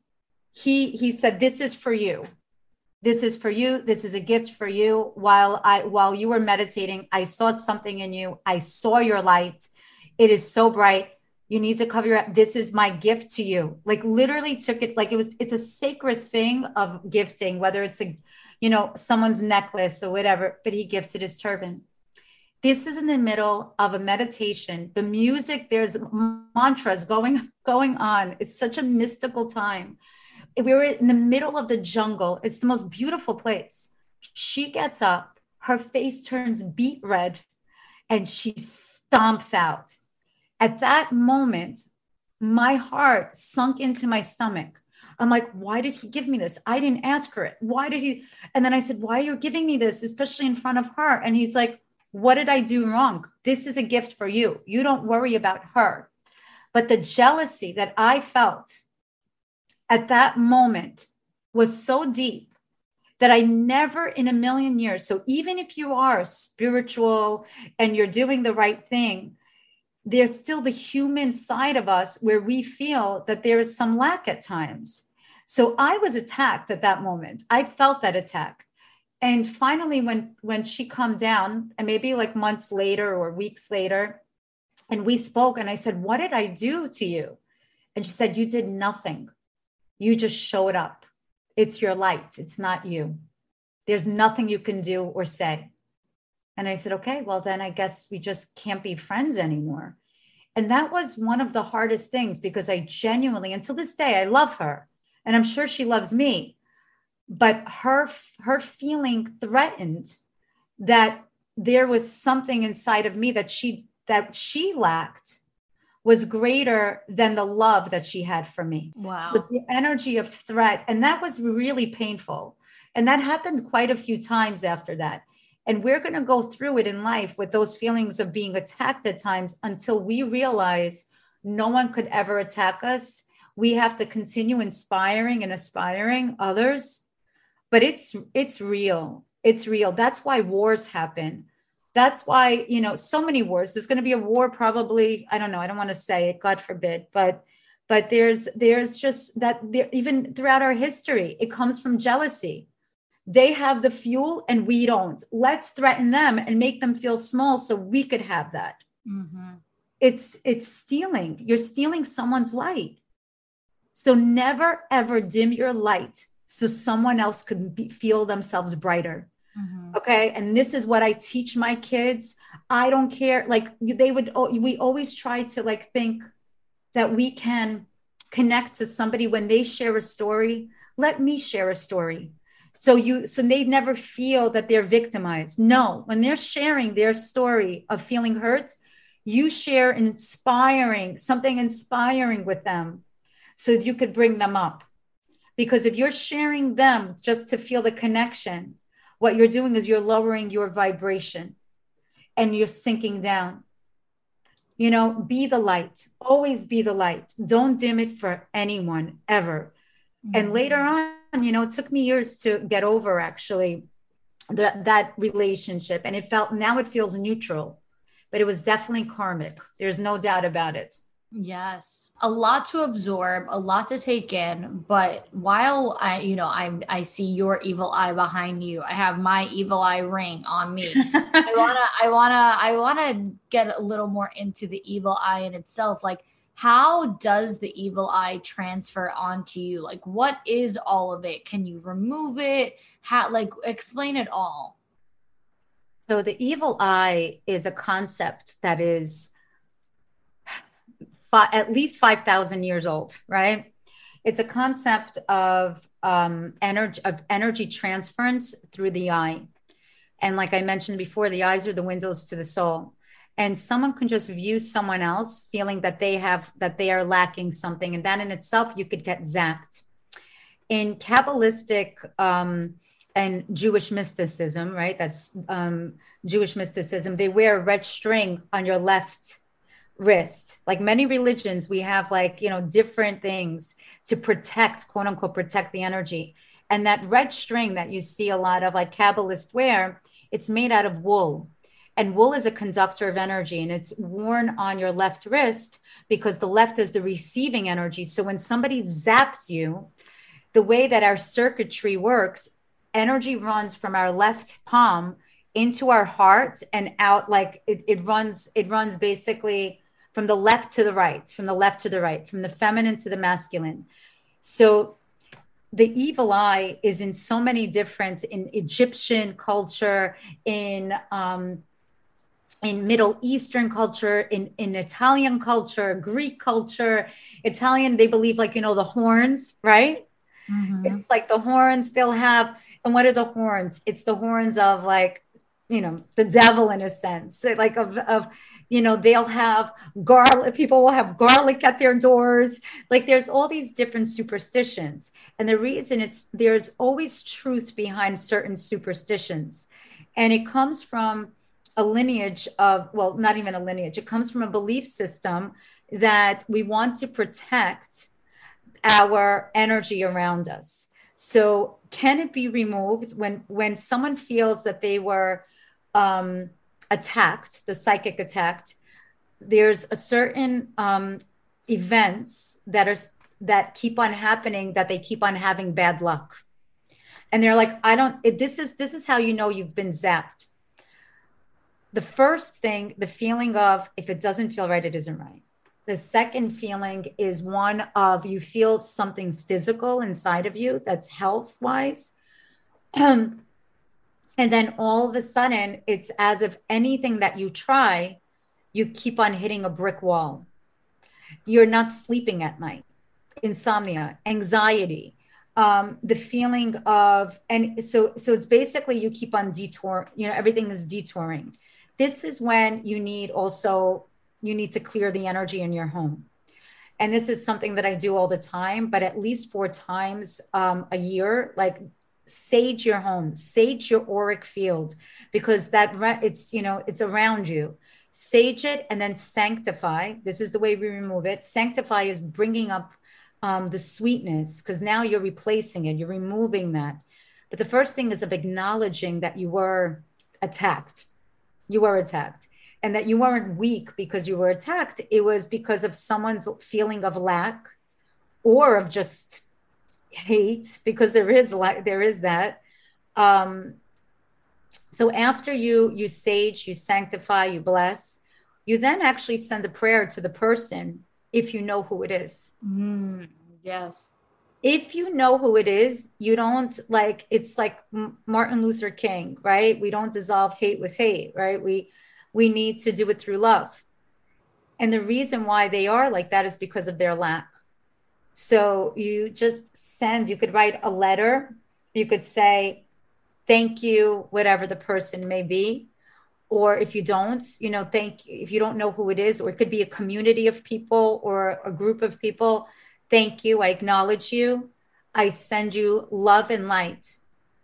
he, he said, this is for you. This is for you. This is a gift for you. While I, while you were meditating, I saw something in you. I saw your light. It is so bright. You need to cover your, this is my gift to you. Like literally took it, like it was, it's a sacred thing of gifting, whether it's a, you know, someone's necklace or whatever, but he gifted his turban. This is in the middle of a meditation. The music, there's mantras going, going on. It's such a mystical time. We were in the middle of the jungle. It's the most beautiful place. She gets up, her face turns beet red, and she stomps out. At that moment, my heart sunk into my stomach. I'm like, why did he give me this? I didn't ask for it. Why did he? And then I said, why are you giving me this, especially in front of her? And he's like, what did I do wrong? This is a gift for you. You don't worry about her. But the jealousy that I felt at that moment was so deep that I never in a million years. So even if you are spiritual and you're doing the right thing, there's still the human side of us where we feel that there is some lack at times. So I was attacked at that moment. I felt that attack. And finally, when when she calmed down, and maybe like months later or weeks later, and we spoke, and I said, "What did I do to you?" And she said, "You did nothing. You just showed up. It's your light. It's not you. There's nothing you can do or say." And I said, "Okay, well, then I guess we just can't be friends anymore." And that was one of the hardest things, because I genuinely, until this day, I love her. And I'm sure she loves me. But her, her feeling threatened that there was something inside of me that she, that she lacked was greater than the love that she had for me. Wow. So the energy of threat, and that was really painful. And that happened quite a few times after that. And we're going to go through it in life with those feelings of being attacked at times until we realize no one could ever attack us. We have to continue inspiring and aspiring others. But it's it's real. It's real. That's why wars happen. That's why, you know, so many wars. There's going to be a war probably, I don't know, I don't want to say it, God forbid, but but there's there's just that there, even throughout our history, it comes from jealousy. They have the fuel and we don't. Let's threaten them and make them feel small so we could have that. Mm-hmm. It's it's stealing. You're stealing someone's light. So never, ever dim your light so someone else could be, feel themselves brighter. Mm-hmm. Okay. And this is what I teach my kids. I don't care. Like they would, we always try to like think that we can connect to somebody when they share a story. Let me share a story. So you, so they never feel that they're victimized. No, when they're sharing their story of feeling hurt, you share inspiring, something inspiring with them so you could bring them up. Because if you're sharing them just to feel the connection, what you're doing is you're lowering your vibration and you're sinking down. You know, be the light, always be the light. Don't dim it for anyone ever. Mm-hmm. And later on, you know, it took me years to get over actually that, that relationship. And it felt, now it feels neutral, but it was definitely karmic. There's no doubt about it. Yes. A lot to absorb, a lot to take in. But while I, you know, I I see your evil eye behind you, I have my evil eye ring on me. I wanna, I wanna, I wanna get a little more into the evil eye in itself. Like, how does the evil eye transfer onto you? Like, what is all of it? Can you remove it? How, like, explain it all. So the evil eye is a concept that is at least five thousand years old, right? It's a concept of um, energy, of energy transference through the eye. And like I mentioned before, the eyes are the windows to the soul. And someone can just view someone else feeling that they have, that they are lacking something. And that in itself, you could get zapped. In Kabbalistic um, and Jewish mysticism, right? That's um, Jewish mysticism. They wear a red string on your left wrist. Like many religions, we have like, you know, different things to protect, quote unquote, protect the energy. And that red string that you see a lot of like Kabbalists wear, it's made out of wool. And wool is a conductor of energy, and it's worn on your left wrist because the left is the receiving energy. So when somebody zaps you, the way that our circuitry works, energy runs from our left palm into our heart and out. Like it, it runs, it runs basically from the left to the right, from the left to the right, from the feminine to the masculine. So the evil eye is in so many different, in Egyptian culture, in um, in Middle Eastern culture, in, in Italian culture, Greek culture. Italian, they believe like, you know, the horns, right? Mm-hmm. It's like the horns they'll have. And what are the horns? It's the horns of like, you know, the devil in a sense, like of, of, you know, they'll have garlic, people will have garlic at their doors. Like there's all these different superstitions. And the reason it's, there's always truth behind certain superstitions. And it comes from a lineage of, well, not even a lineage. It comes from a belief system that we want to protect our energy around us. So can it be removed when, when someone feels that they were um, attacked, the psychic attacked? There's a certain um, events that are that keep on happening, that they keep on having bad luck. And they're like, I don't, it, this is, this is how you know you've been zapped. The first thing, the feeling of, if it doesn't feel right, it isn't right. The second feeling is one of, you feel something physical inside of you that's health wise. Um, and then all of a sudden, it's as if anything that you try, you keep on hitting a brick wall. You're not sleeping at night, insomnia, anxiety, um, the feeling of, and so, so it's basically you keep on detour, you know, everything is detouring. This is when you need also, you need to clear the energy in your home. And this is something that I do all the time, but at least four times um, a year, like sage your home, sage your auric field, because that it's, you know, it's around you. Sage it and then sanctify. This is the way we remove it. Sanctify is bringing up um, the sweetness, because now you're replacing it, you're removing that. But the first thing is of acknowledging that you were attacked. You were attacked, and that you weren't weak because you were attacked. It was because of someone's feeling of lack or of just hate, because there is like there is that. Um, so after you you sage, you sanctify, you bless, you then actually send a prayer to the person if you know who it is. Mm, yes. If you know who it is, you don't like, it's like Martin Luther King, right? We don't dissolve hate with hate, right? We, we need to do it through love. And the reason why they are like that is because of their lack. So you just send, you could write a letter. You could say, thank you, whatever the person may be. Or if you don't, you know, thank you, if you don't know who it is, or it could be a community of people or a group of people. Thank you. I acknowledge you. I send you love and light.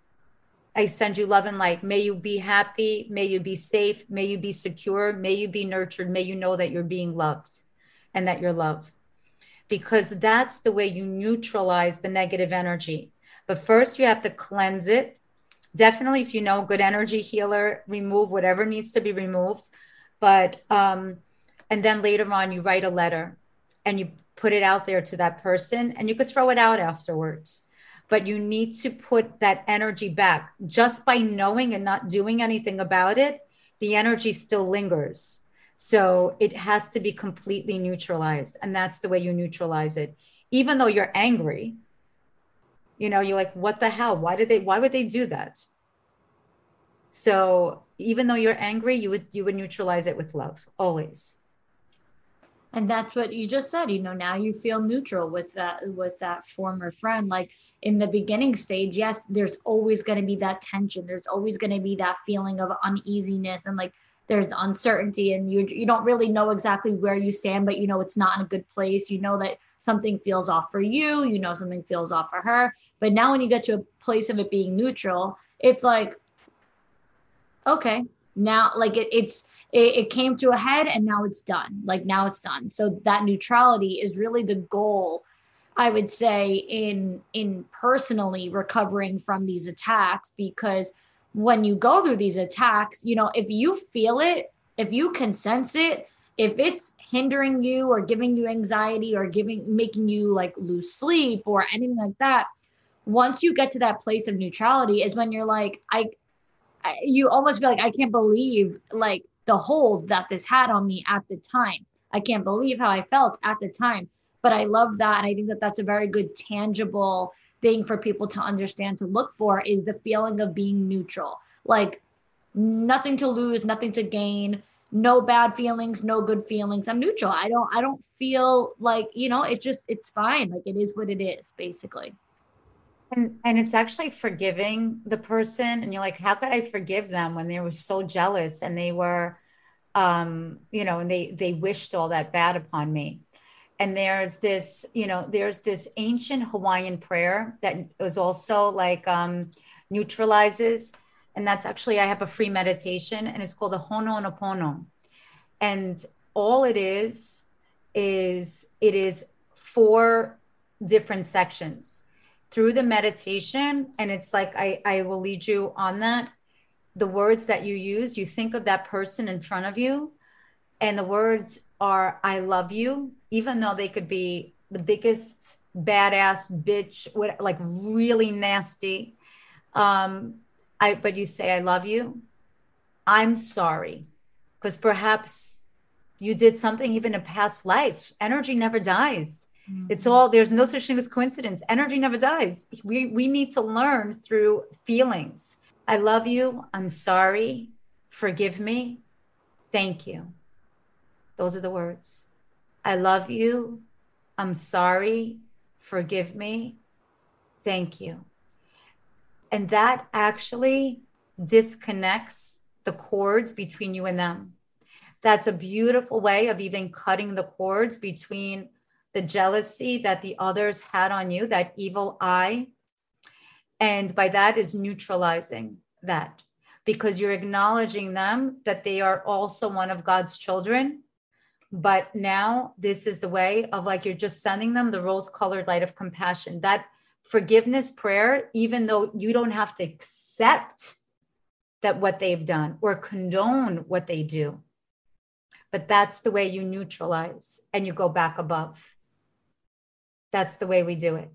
I send you love and light. May you be happy. May you be safe. May you be secure. May you be nurtured. May you know that you're being loved and that you're loved. Because that's the way you neutralize the negative energy. But first you have to cleanse it. Definitely, if you know a good energy healer, remove whatever needs to be removed. But, um, and then later on, you write a letter and you put it out there to that person, and you could throw it out afterwards. But you need to put that energy back. Just by knowing and not doing anything about it, the energy still lingers. So it has to be completely neutralized. And that's the way you neutralize it. Even though you're angry, you know, you're like, what the hell? Why did they, why would they do that? So even though you're angry, you would, you would neutralize it with love, always. And that's what you just said, you know, now you feel neutral with that, with that former friend. Like in the beginning stage, yes, there's always going to be that tension. There's always going to be that feeling of uneasiness, and like there's uncertainty, and you you don't really know exactly where you stand, but you know, it's not in a good place. You know that something feels off for you, you know, something feels off for her. But now when you get to a place of it being neutral, it's like, okay, now like it, it's, it, it came to a head and now it's done. Like now it's done. So that neutrality is really the goal, I would say, in, in personally recovering from these attacks, because when you go through these attacks, you know, if you feel it, if you can sense it, if it's hindering you or giving you anxiety or giving, making you like lose sleep or anything like that, once you get to that place of neutrality is when you're like, I, I you almost feel like, I can't believe like the hold that this had on me at the time. I can't believe how I felt at the time. But I love that. And I think that that's a very good tangible thing for people to understand, to look for, is the feeling of being neutral. Like nothing to lose, nothing to gain, no bad feelings, no good feelings. I'm neutral. I don't, I don't feel like, you know, it's just, it's fine. Like it is what it is, basically. And, and it's actually forgiving the person. And you're like, how could I forgive them when they were so jealous and they were, um, you know, and they, they wished all that bad upon me. And there's this, you know, there's this ancient Hawaiian prayer that was also like um, neutralizes. And that's actually, I have a free meditation and it's called the Ho'onopono. And all it is, is it is four different sections through the meditation. And it's like, I, I will lead you on that. The words that you use, you think of that person in front of you, and the words are, I love you, even though they could be the biggest badass bitch, what, like really nasty. Um, I, but you say, I love you. I'm sorry. Because perhaps you did something even in a past life. Energy never dies. Mm-hmm. It's all, there's no such thing as coincidence. Energy never dies. We, we need to learn through feelings. I love you. I'm sorry. Forgive me. Thank you. Those are the words. I love you. I'm sorry. Forgive me. Thank you. And that actually disconnects the cords between you and them. That's a beautiful way of even cutting the cords between the jealousy that the others had on you, that evil eye. And by that is neutralizing that, because you're acknowledging them that they are also one of God's children. But now this is the way of, like, you're just sending them the rose-colored light of compassion. That forgiveness prayer, even though you don't have to accept that what they've done or condone what they do, but that's the way you neutralize and you go back above. That's the way we do it.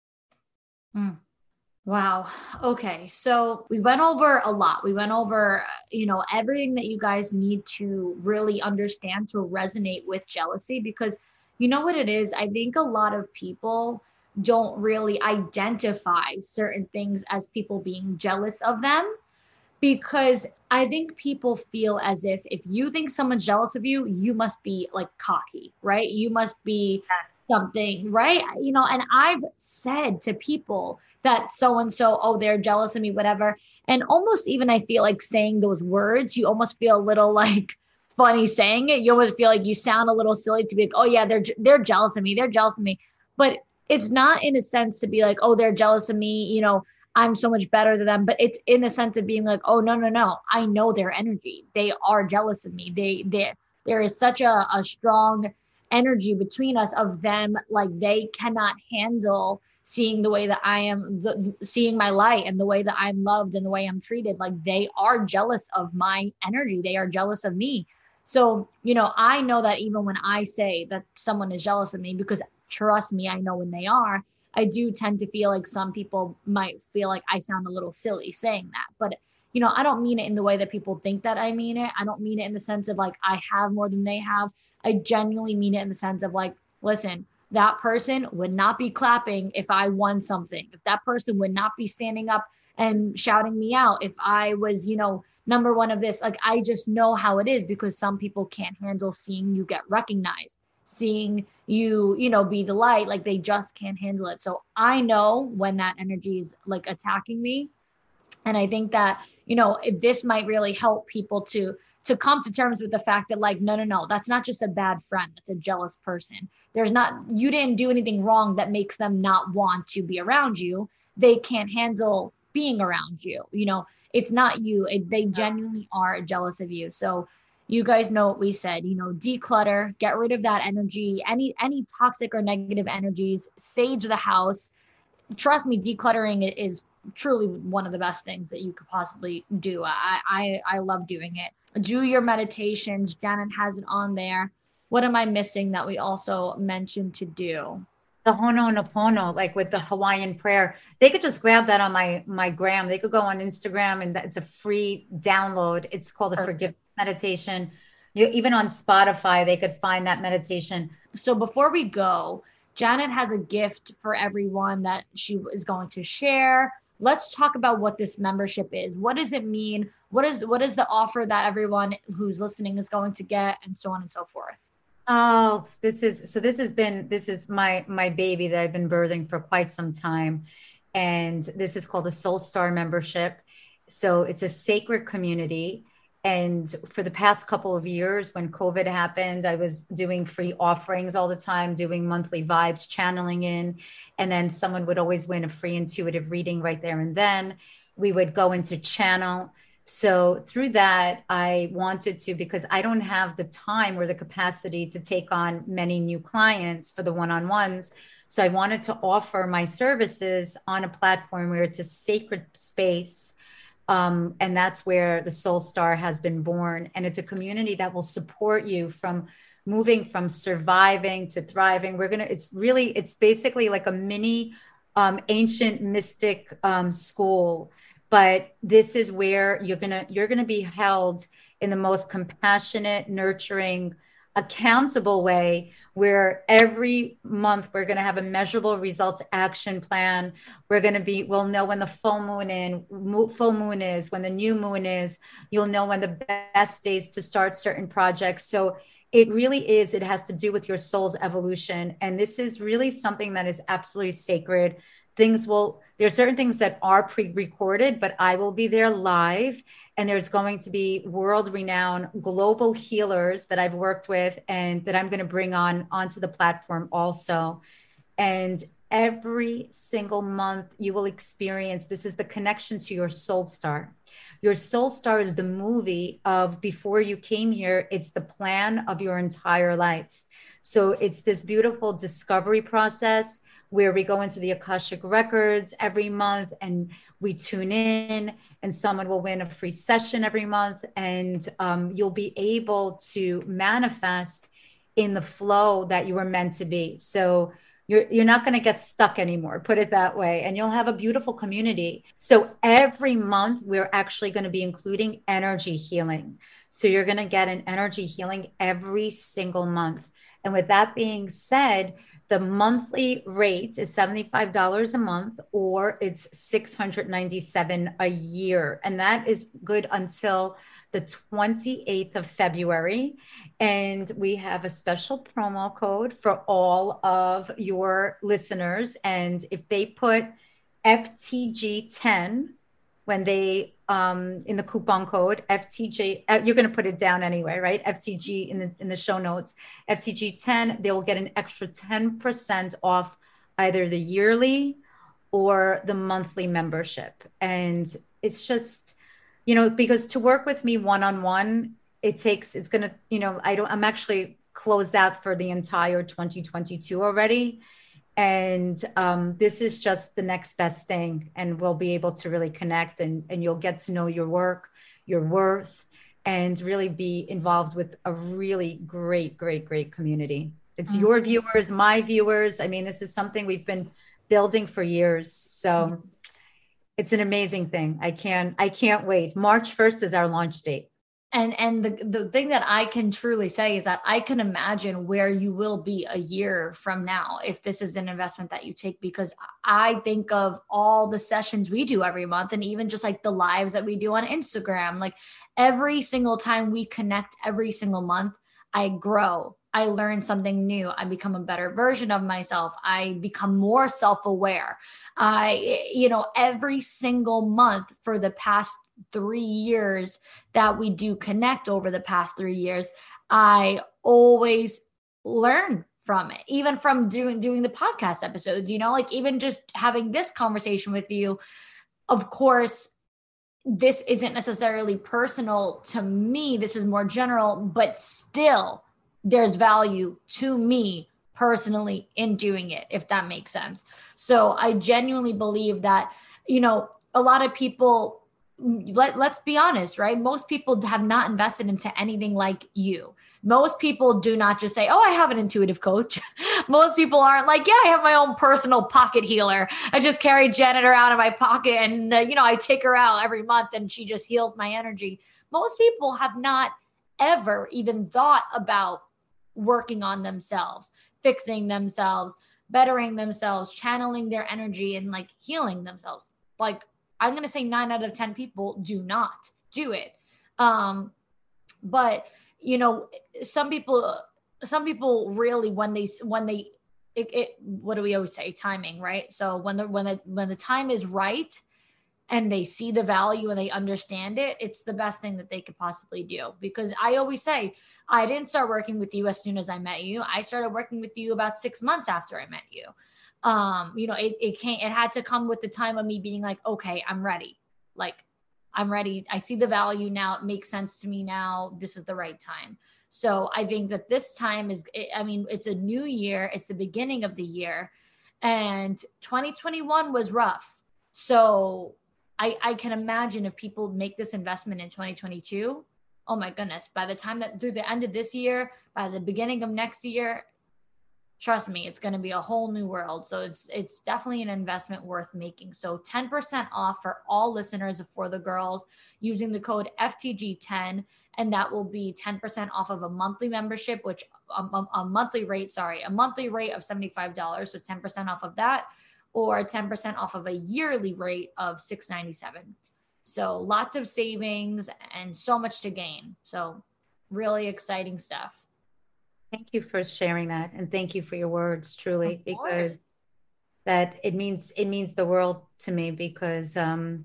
Mm. Wow. Okay. So we went over a lot. We went over, you know, everything that you guys need to really understand to resonate with jealousy, because you know what it is? I think a lot of people don't really identify certain things as people being jealous of them, because I think people feel as if if you think someone's jealous of you, you must be like cocky, right? You must be yes. something, right? You know, and I've said to people that so-and-so, oh, they're jealous of me, whatever. And almost even I feel like saying those words, you almost feel a little like funny saying it. You almost feel like you sound a little silly to be like, oh yeah, they're they're jealous of me. They're jealous of me. But it's not in a sense to be like, oh, they're jealous of me, you know, I'm so much better than them. But it's in the sense of being like, oh, no, no, no. I know their energy. They are jealous of me. They, they, there is such a, a strong energy between us of them. Like they cannot handle seeing the way that I am, the, seeing my light and the way that I'm loved and the way I'm treated. Like they are jealous of my energy. They are jealous of me. So, you know, I know that even when I say that someone is jealous of me, because trust me, I know when they are, I do tend to feel like some people might feel like I sound a little silly saying that. But, you know, I don't mean it in the way that people think that I mean it. I don't mean it in the sense of like, I have more than they have. I genuinely mean it in the sense of like, listen, that person would not be clapping if I won something. If that person would not be standing up and shouting me out if I was, you know, number one of this. Like, I just know how it is, because some people can't handle seeing you get recognized, seeing you, you know, be the light. Like they just can't handle it. So I know when that energy is like attacking me. And I think that, you know, if this might really help people to, to come to terms with the fact that like, no, no, no, that's not just a bad friend. That's a jealous person. There's not, you didn't do anything wrong that makes them not want to be around you. They can't handle being around you. You know, it's not you. It, they genuinely are jealous of you. So you guys know what we said, you know, declutter, get rid of that energy, any, any toxic or negative energies, sage the house. Trust me, decluttering is truly one of the best things that you could possibly do. I, I, I love doing it. Do your meditations. Janet has it on there. What am I missing that we also mentioned to do? The Ho'oponopono, like with the Hawaiian prayer, they could just grab that on my, my gram. They could go on Instagram and it's a free download. It's called the Perfect. Forgiveness Meditation. You, even on Spotify, they could find that meditation. So before we go, Janet has a gift for everyone that she is going to share. Let's talk about what this membership is. What does it mean? What is, what is the offer that everyone who's listening is going to get, and so on and so forth? Oh, this is, so this has been, this is my, my baby that I've been birthing for quite some time. And this is called a Soul Star membership. So it's a sacred community. And for the past couple of years, when COVID happened, I was doing free offerings all the time, doing monthly vibes, channeling in, and then someone would always win a free intuitive reading right there and then. We would go into channel. So through that, I wanted to, because I don't have the time or the capacity to take on many new clients for the one-on-ones. So I wanted to offer my services on a platform where it's a sacred space. Um, and that's where the Soul Star has been born. And it's a community that will support you from moving from surviving to thriving. We're going to, it's really, it's basically like a mini um, ancient mystic um, school, but this is where you're gonna you're gonna be held in the most compassionate, nurturing, accountable way, where every month we're going to have a measurable results action plan. We're going to be, we'll know when the full moon in full moon is, when the new moon is. You'll know when the best days to start certain projects. So it really is, it has to do with your soul's evolution. And this is really something that is absolutely sacred. Things will, there are certain things that are pre-recorded, but I will be there live. And there's going to be world-renowned global healers that I've worked with and that I'm going to bring on onto the platform also. And every single month you will experience, this is the connection to your soul star. Your soul star is the movie of before you came here. It's the plan of your entire life. So it's this beautiful discovery process where we go into the Akashic records every month and we tune in, and someone will win a free session every month. And um, you'll be able to manifest in the flow that you were meant to be. So you're, you're not going to get stuck anymore, put it that way. And you'll have a beautiful community. So every month we're actually going to be including energy healing. So you're going to get an energy healing every single month. And with that being said, the monthly rate is seventy-five dollars a month, or it's six hundred ninety-seven dollars a year. And that is good until the twenty-eighth of February. And we have a special promo code for all of your listeners. And if they put F T G ten, when they, um, in the coupon code, F T G, uh, you're going to put it down anyway, right? F T G in the, in the show notes, F T G ten, they will get an extra ten percent off either the yearly or the monthly membership. And it's just, you know, because to work with me one-on-one, it takes, it's going to, you know, I don't, I'm actually closed out for the entire twenty twenty-two already. And um, this is just the next best thing. And we'll be able to really connect, and, and you'll get to know your work, your worth, and really be involved with a really great, great, great community. It's mm-hmm. your viewers, my viewers. I mean, this is something we've been building for years. So mm-hmm. it's an amazing thing. I can't, I can't wait. March first is our launch date. And and the, the thing that I can truly say is that I can imagine where you will be a year from now if this is an investment that you take, because I think of all the sessions we do every month, and even just like the lives that we do on Instagram. Like every single time we connect every single month, I grow. I learn something new. I become a better version of myself. I become more self-aware. I, you know, every single month for the past three years that we do connect over the past three years, I always learn from it, even from doing, doing the podcast episodes, you know, like even just having this conversation with you. Of course, this isn't necessarily personal to me. This is more general, but still there's value to me personally in doing it, if that makes sense. So I genuinely believe that, you know, a lot of people, Let, let's be honest, right? Most people have not invested into anything like you. Most people do not just say, oh, I have an intuitive coach. Most people aren't like, yeah, I have my own personal pocket healer. I just carry Janet around in my pocket and, uh, you know, I take her out every month and she just heals my energy. Most people have not ever even thought about working on themselves, fixing themselves, bettering themselves, channeling their energy, and like healing themselves. Like, I'm going to say nine out of ten people do not do it. Um, but, you know, some people, some people really, when they, when they, it, it, what do we always say? Timing, right? So when the, when the, when the time is right and they see the value and they understand it, it's the best thing that they could possibly do. Because I always say, I didn't start working with you as soon as I met you. I started working with you about six months after I met you. Um, you know, it, it can't, it had to come with the time of me being like, okay, I'm ready. Like, I'm ready. I see the value now. It makes sense to me now. This is the right time. So I think that this time is, I mean, it's a new year. It's the beginning of the year, and twenty twenty-one was rough. So I, I can imagine if people make this investment in twenty twenty-two, oh my goodness, by the time that through the end of this year, by the beginning of next year, trust me, it's going to be a whole new world. So it's it's definitely an investment worth making. So ten percent off for all listeners of For the Girls using the code F T G ten, and that will be ten percent off of a monthly membership, which a, a, a monthly rate, sorry, a monthly rate of seventy-five dollars, so ten percent off of that, or ten percent off of a yearly rate of six ninety-seven. So lots of savings and so much to gain. So really exciting stuff. Thank you for sharing that. And thank you for your words, truly, because that it means, it means the world to me, because um,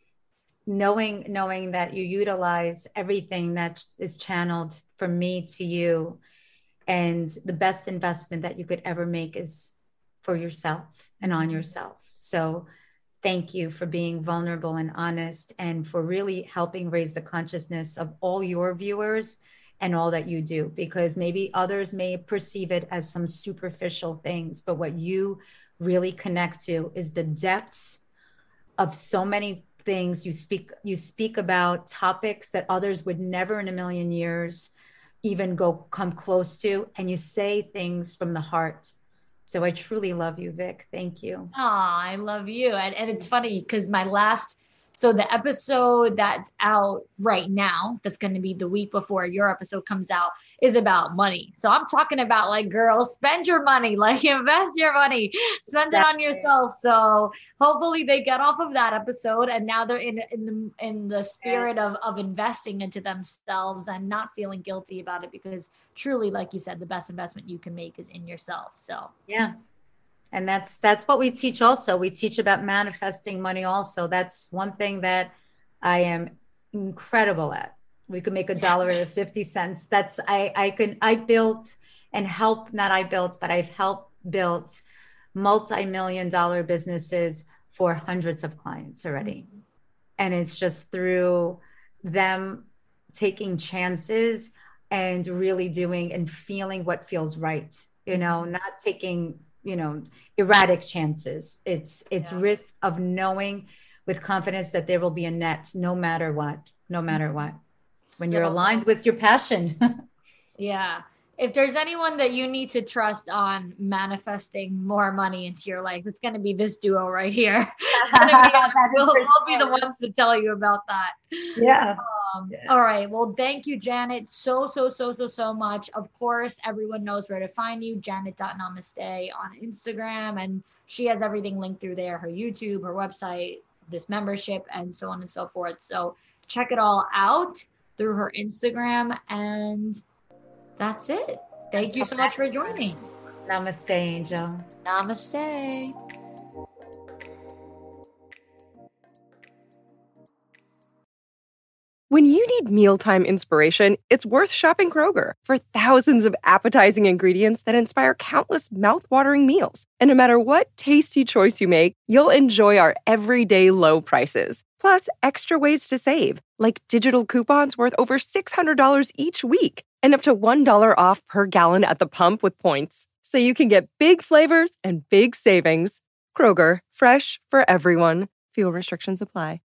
knowing, knowing that you utilize everything that is channeled from me to you, and the best investment that you could ever make is for yourself and on yourself. So thank you for being vulnerable and honest, and for really helping raise the consciousness of all your viewers and all that you do, because maybe others may perceive it as some superficial things, but what you really connect to is the depth of so many things. You speak, you speak about topics that others would never in a million years even go come close to, and you say things from the heart. So I truly love you, Vic. Thank you. Oh, I love you. And, and it's funny because my last, so the episode that's out right now, that's going to be the week before your episode comes out, is about money. So I'm talking about like, girls, spend your money, like invest your money, spend exactly. it on yourself. So hopefully they get off of that episode and now they're in, in the, in the spirit of, of investing into themselves and not feeling guilty about it, because truly, like you said, the best investment you can make is in yourself. So yeah. And that's that's what we teach also. We teach about manifesting money also. That's one thing that I am incredible at. We could make a dollar out of fifty cents. That's I I can I built and help, not I built, but I've helped build multi-million dollar businesses for hundreds of clients already. Mm-hmm. And it's just through them taking chances and really doing and feeling what feels right, you know, not taking, you know, erratic chances. It's, it's yeah. risk of knowing with confidence that there will be a net no matter what, no matter what, when so, you're aligned with your passion. Yeah. If there's anyone that you need to trust on manifesting more money into your life, it's going to be this duo right here. It's gonna be us. We'll, we'll be the ones to tell you about that. Yeah. Um, yeah. All right. Well, thank you, Janet, so, so, so, so, so much. Of course, everyone knows where to find you, janet dot namaste on Instagram. And she has everything linked through there, her YouTube, her website, this membership, and so on and so forth. So check it all out through her Instagram. And that's it. Thank that's you so much for joining. Namaste, Angel. Namaste. When you need mealtime inspiration, it's worth shopping Kroger for thousands of appetizing ingredients that inspire countless mouthwatering meals. And no matter what tasty choice you make, you'll enjoy our everyday low prices. Plus, extra ways to save, like digital coupons worth over six hundred dollars each week and up to one dollar off per gallon at the pump with points. So you can get big flavors and big savings. Kroger, fresh for everyone. Fuel restrictions apply.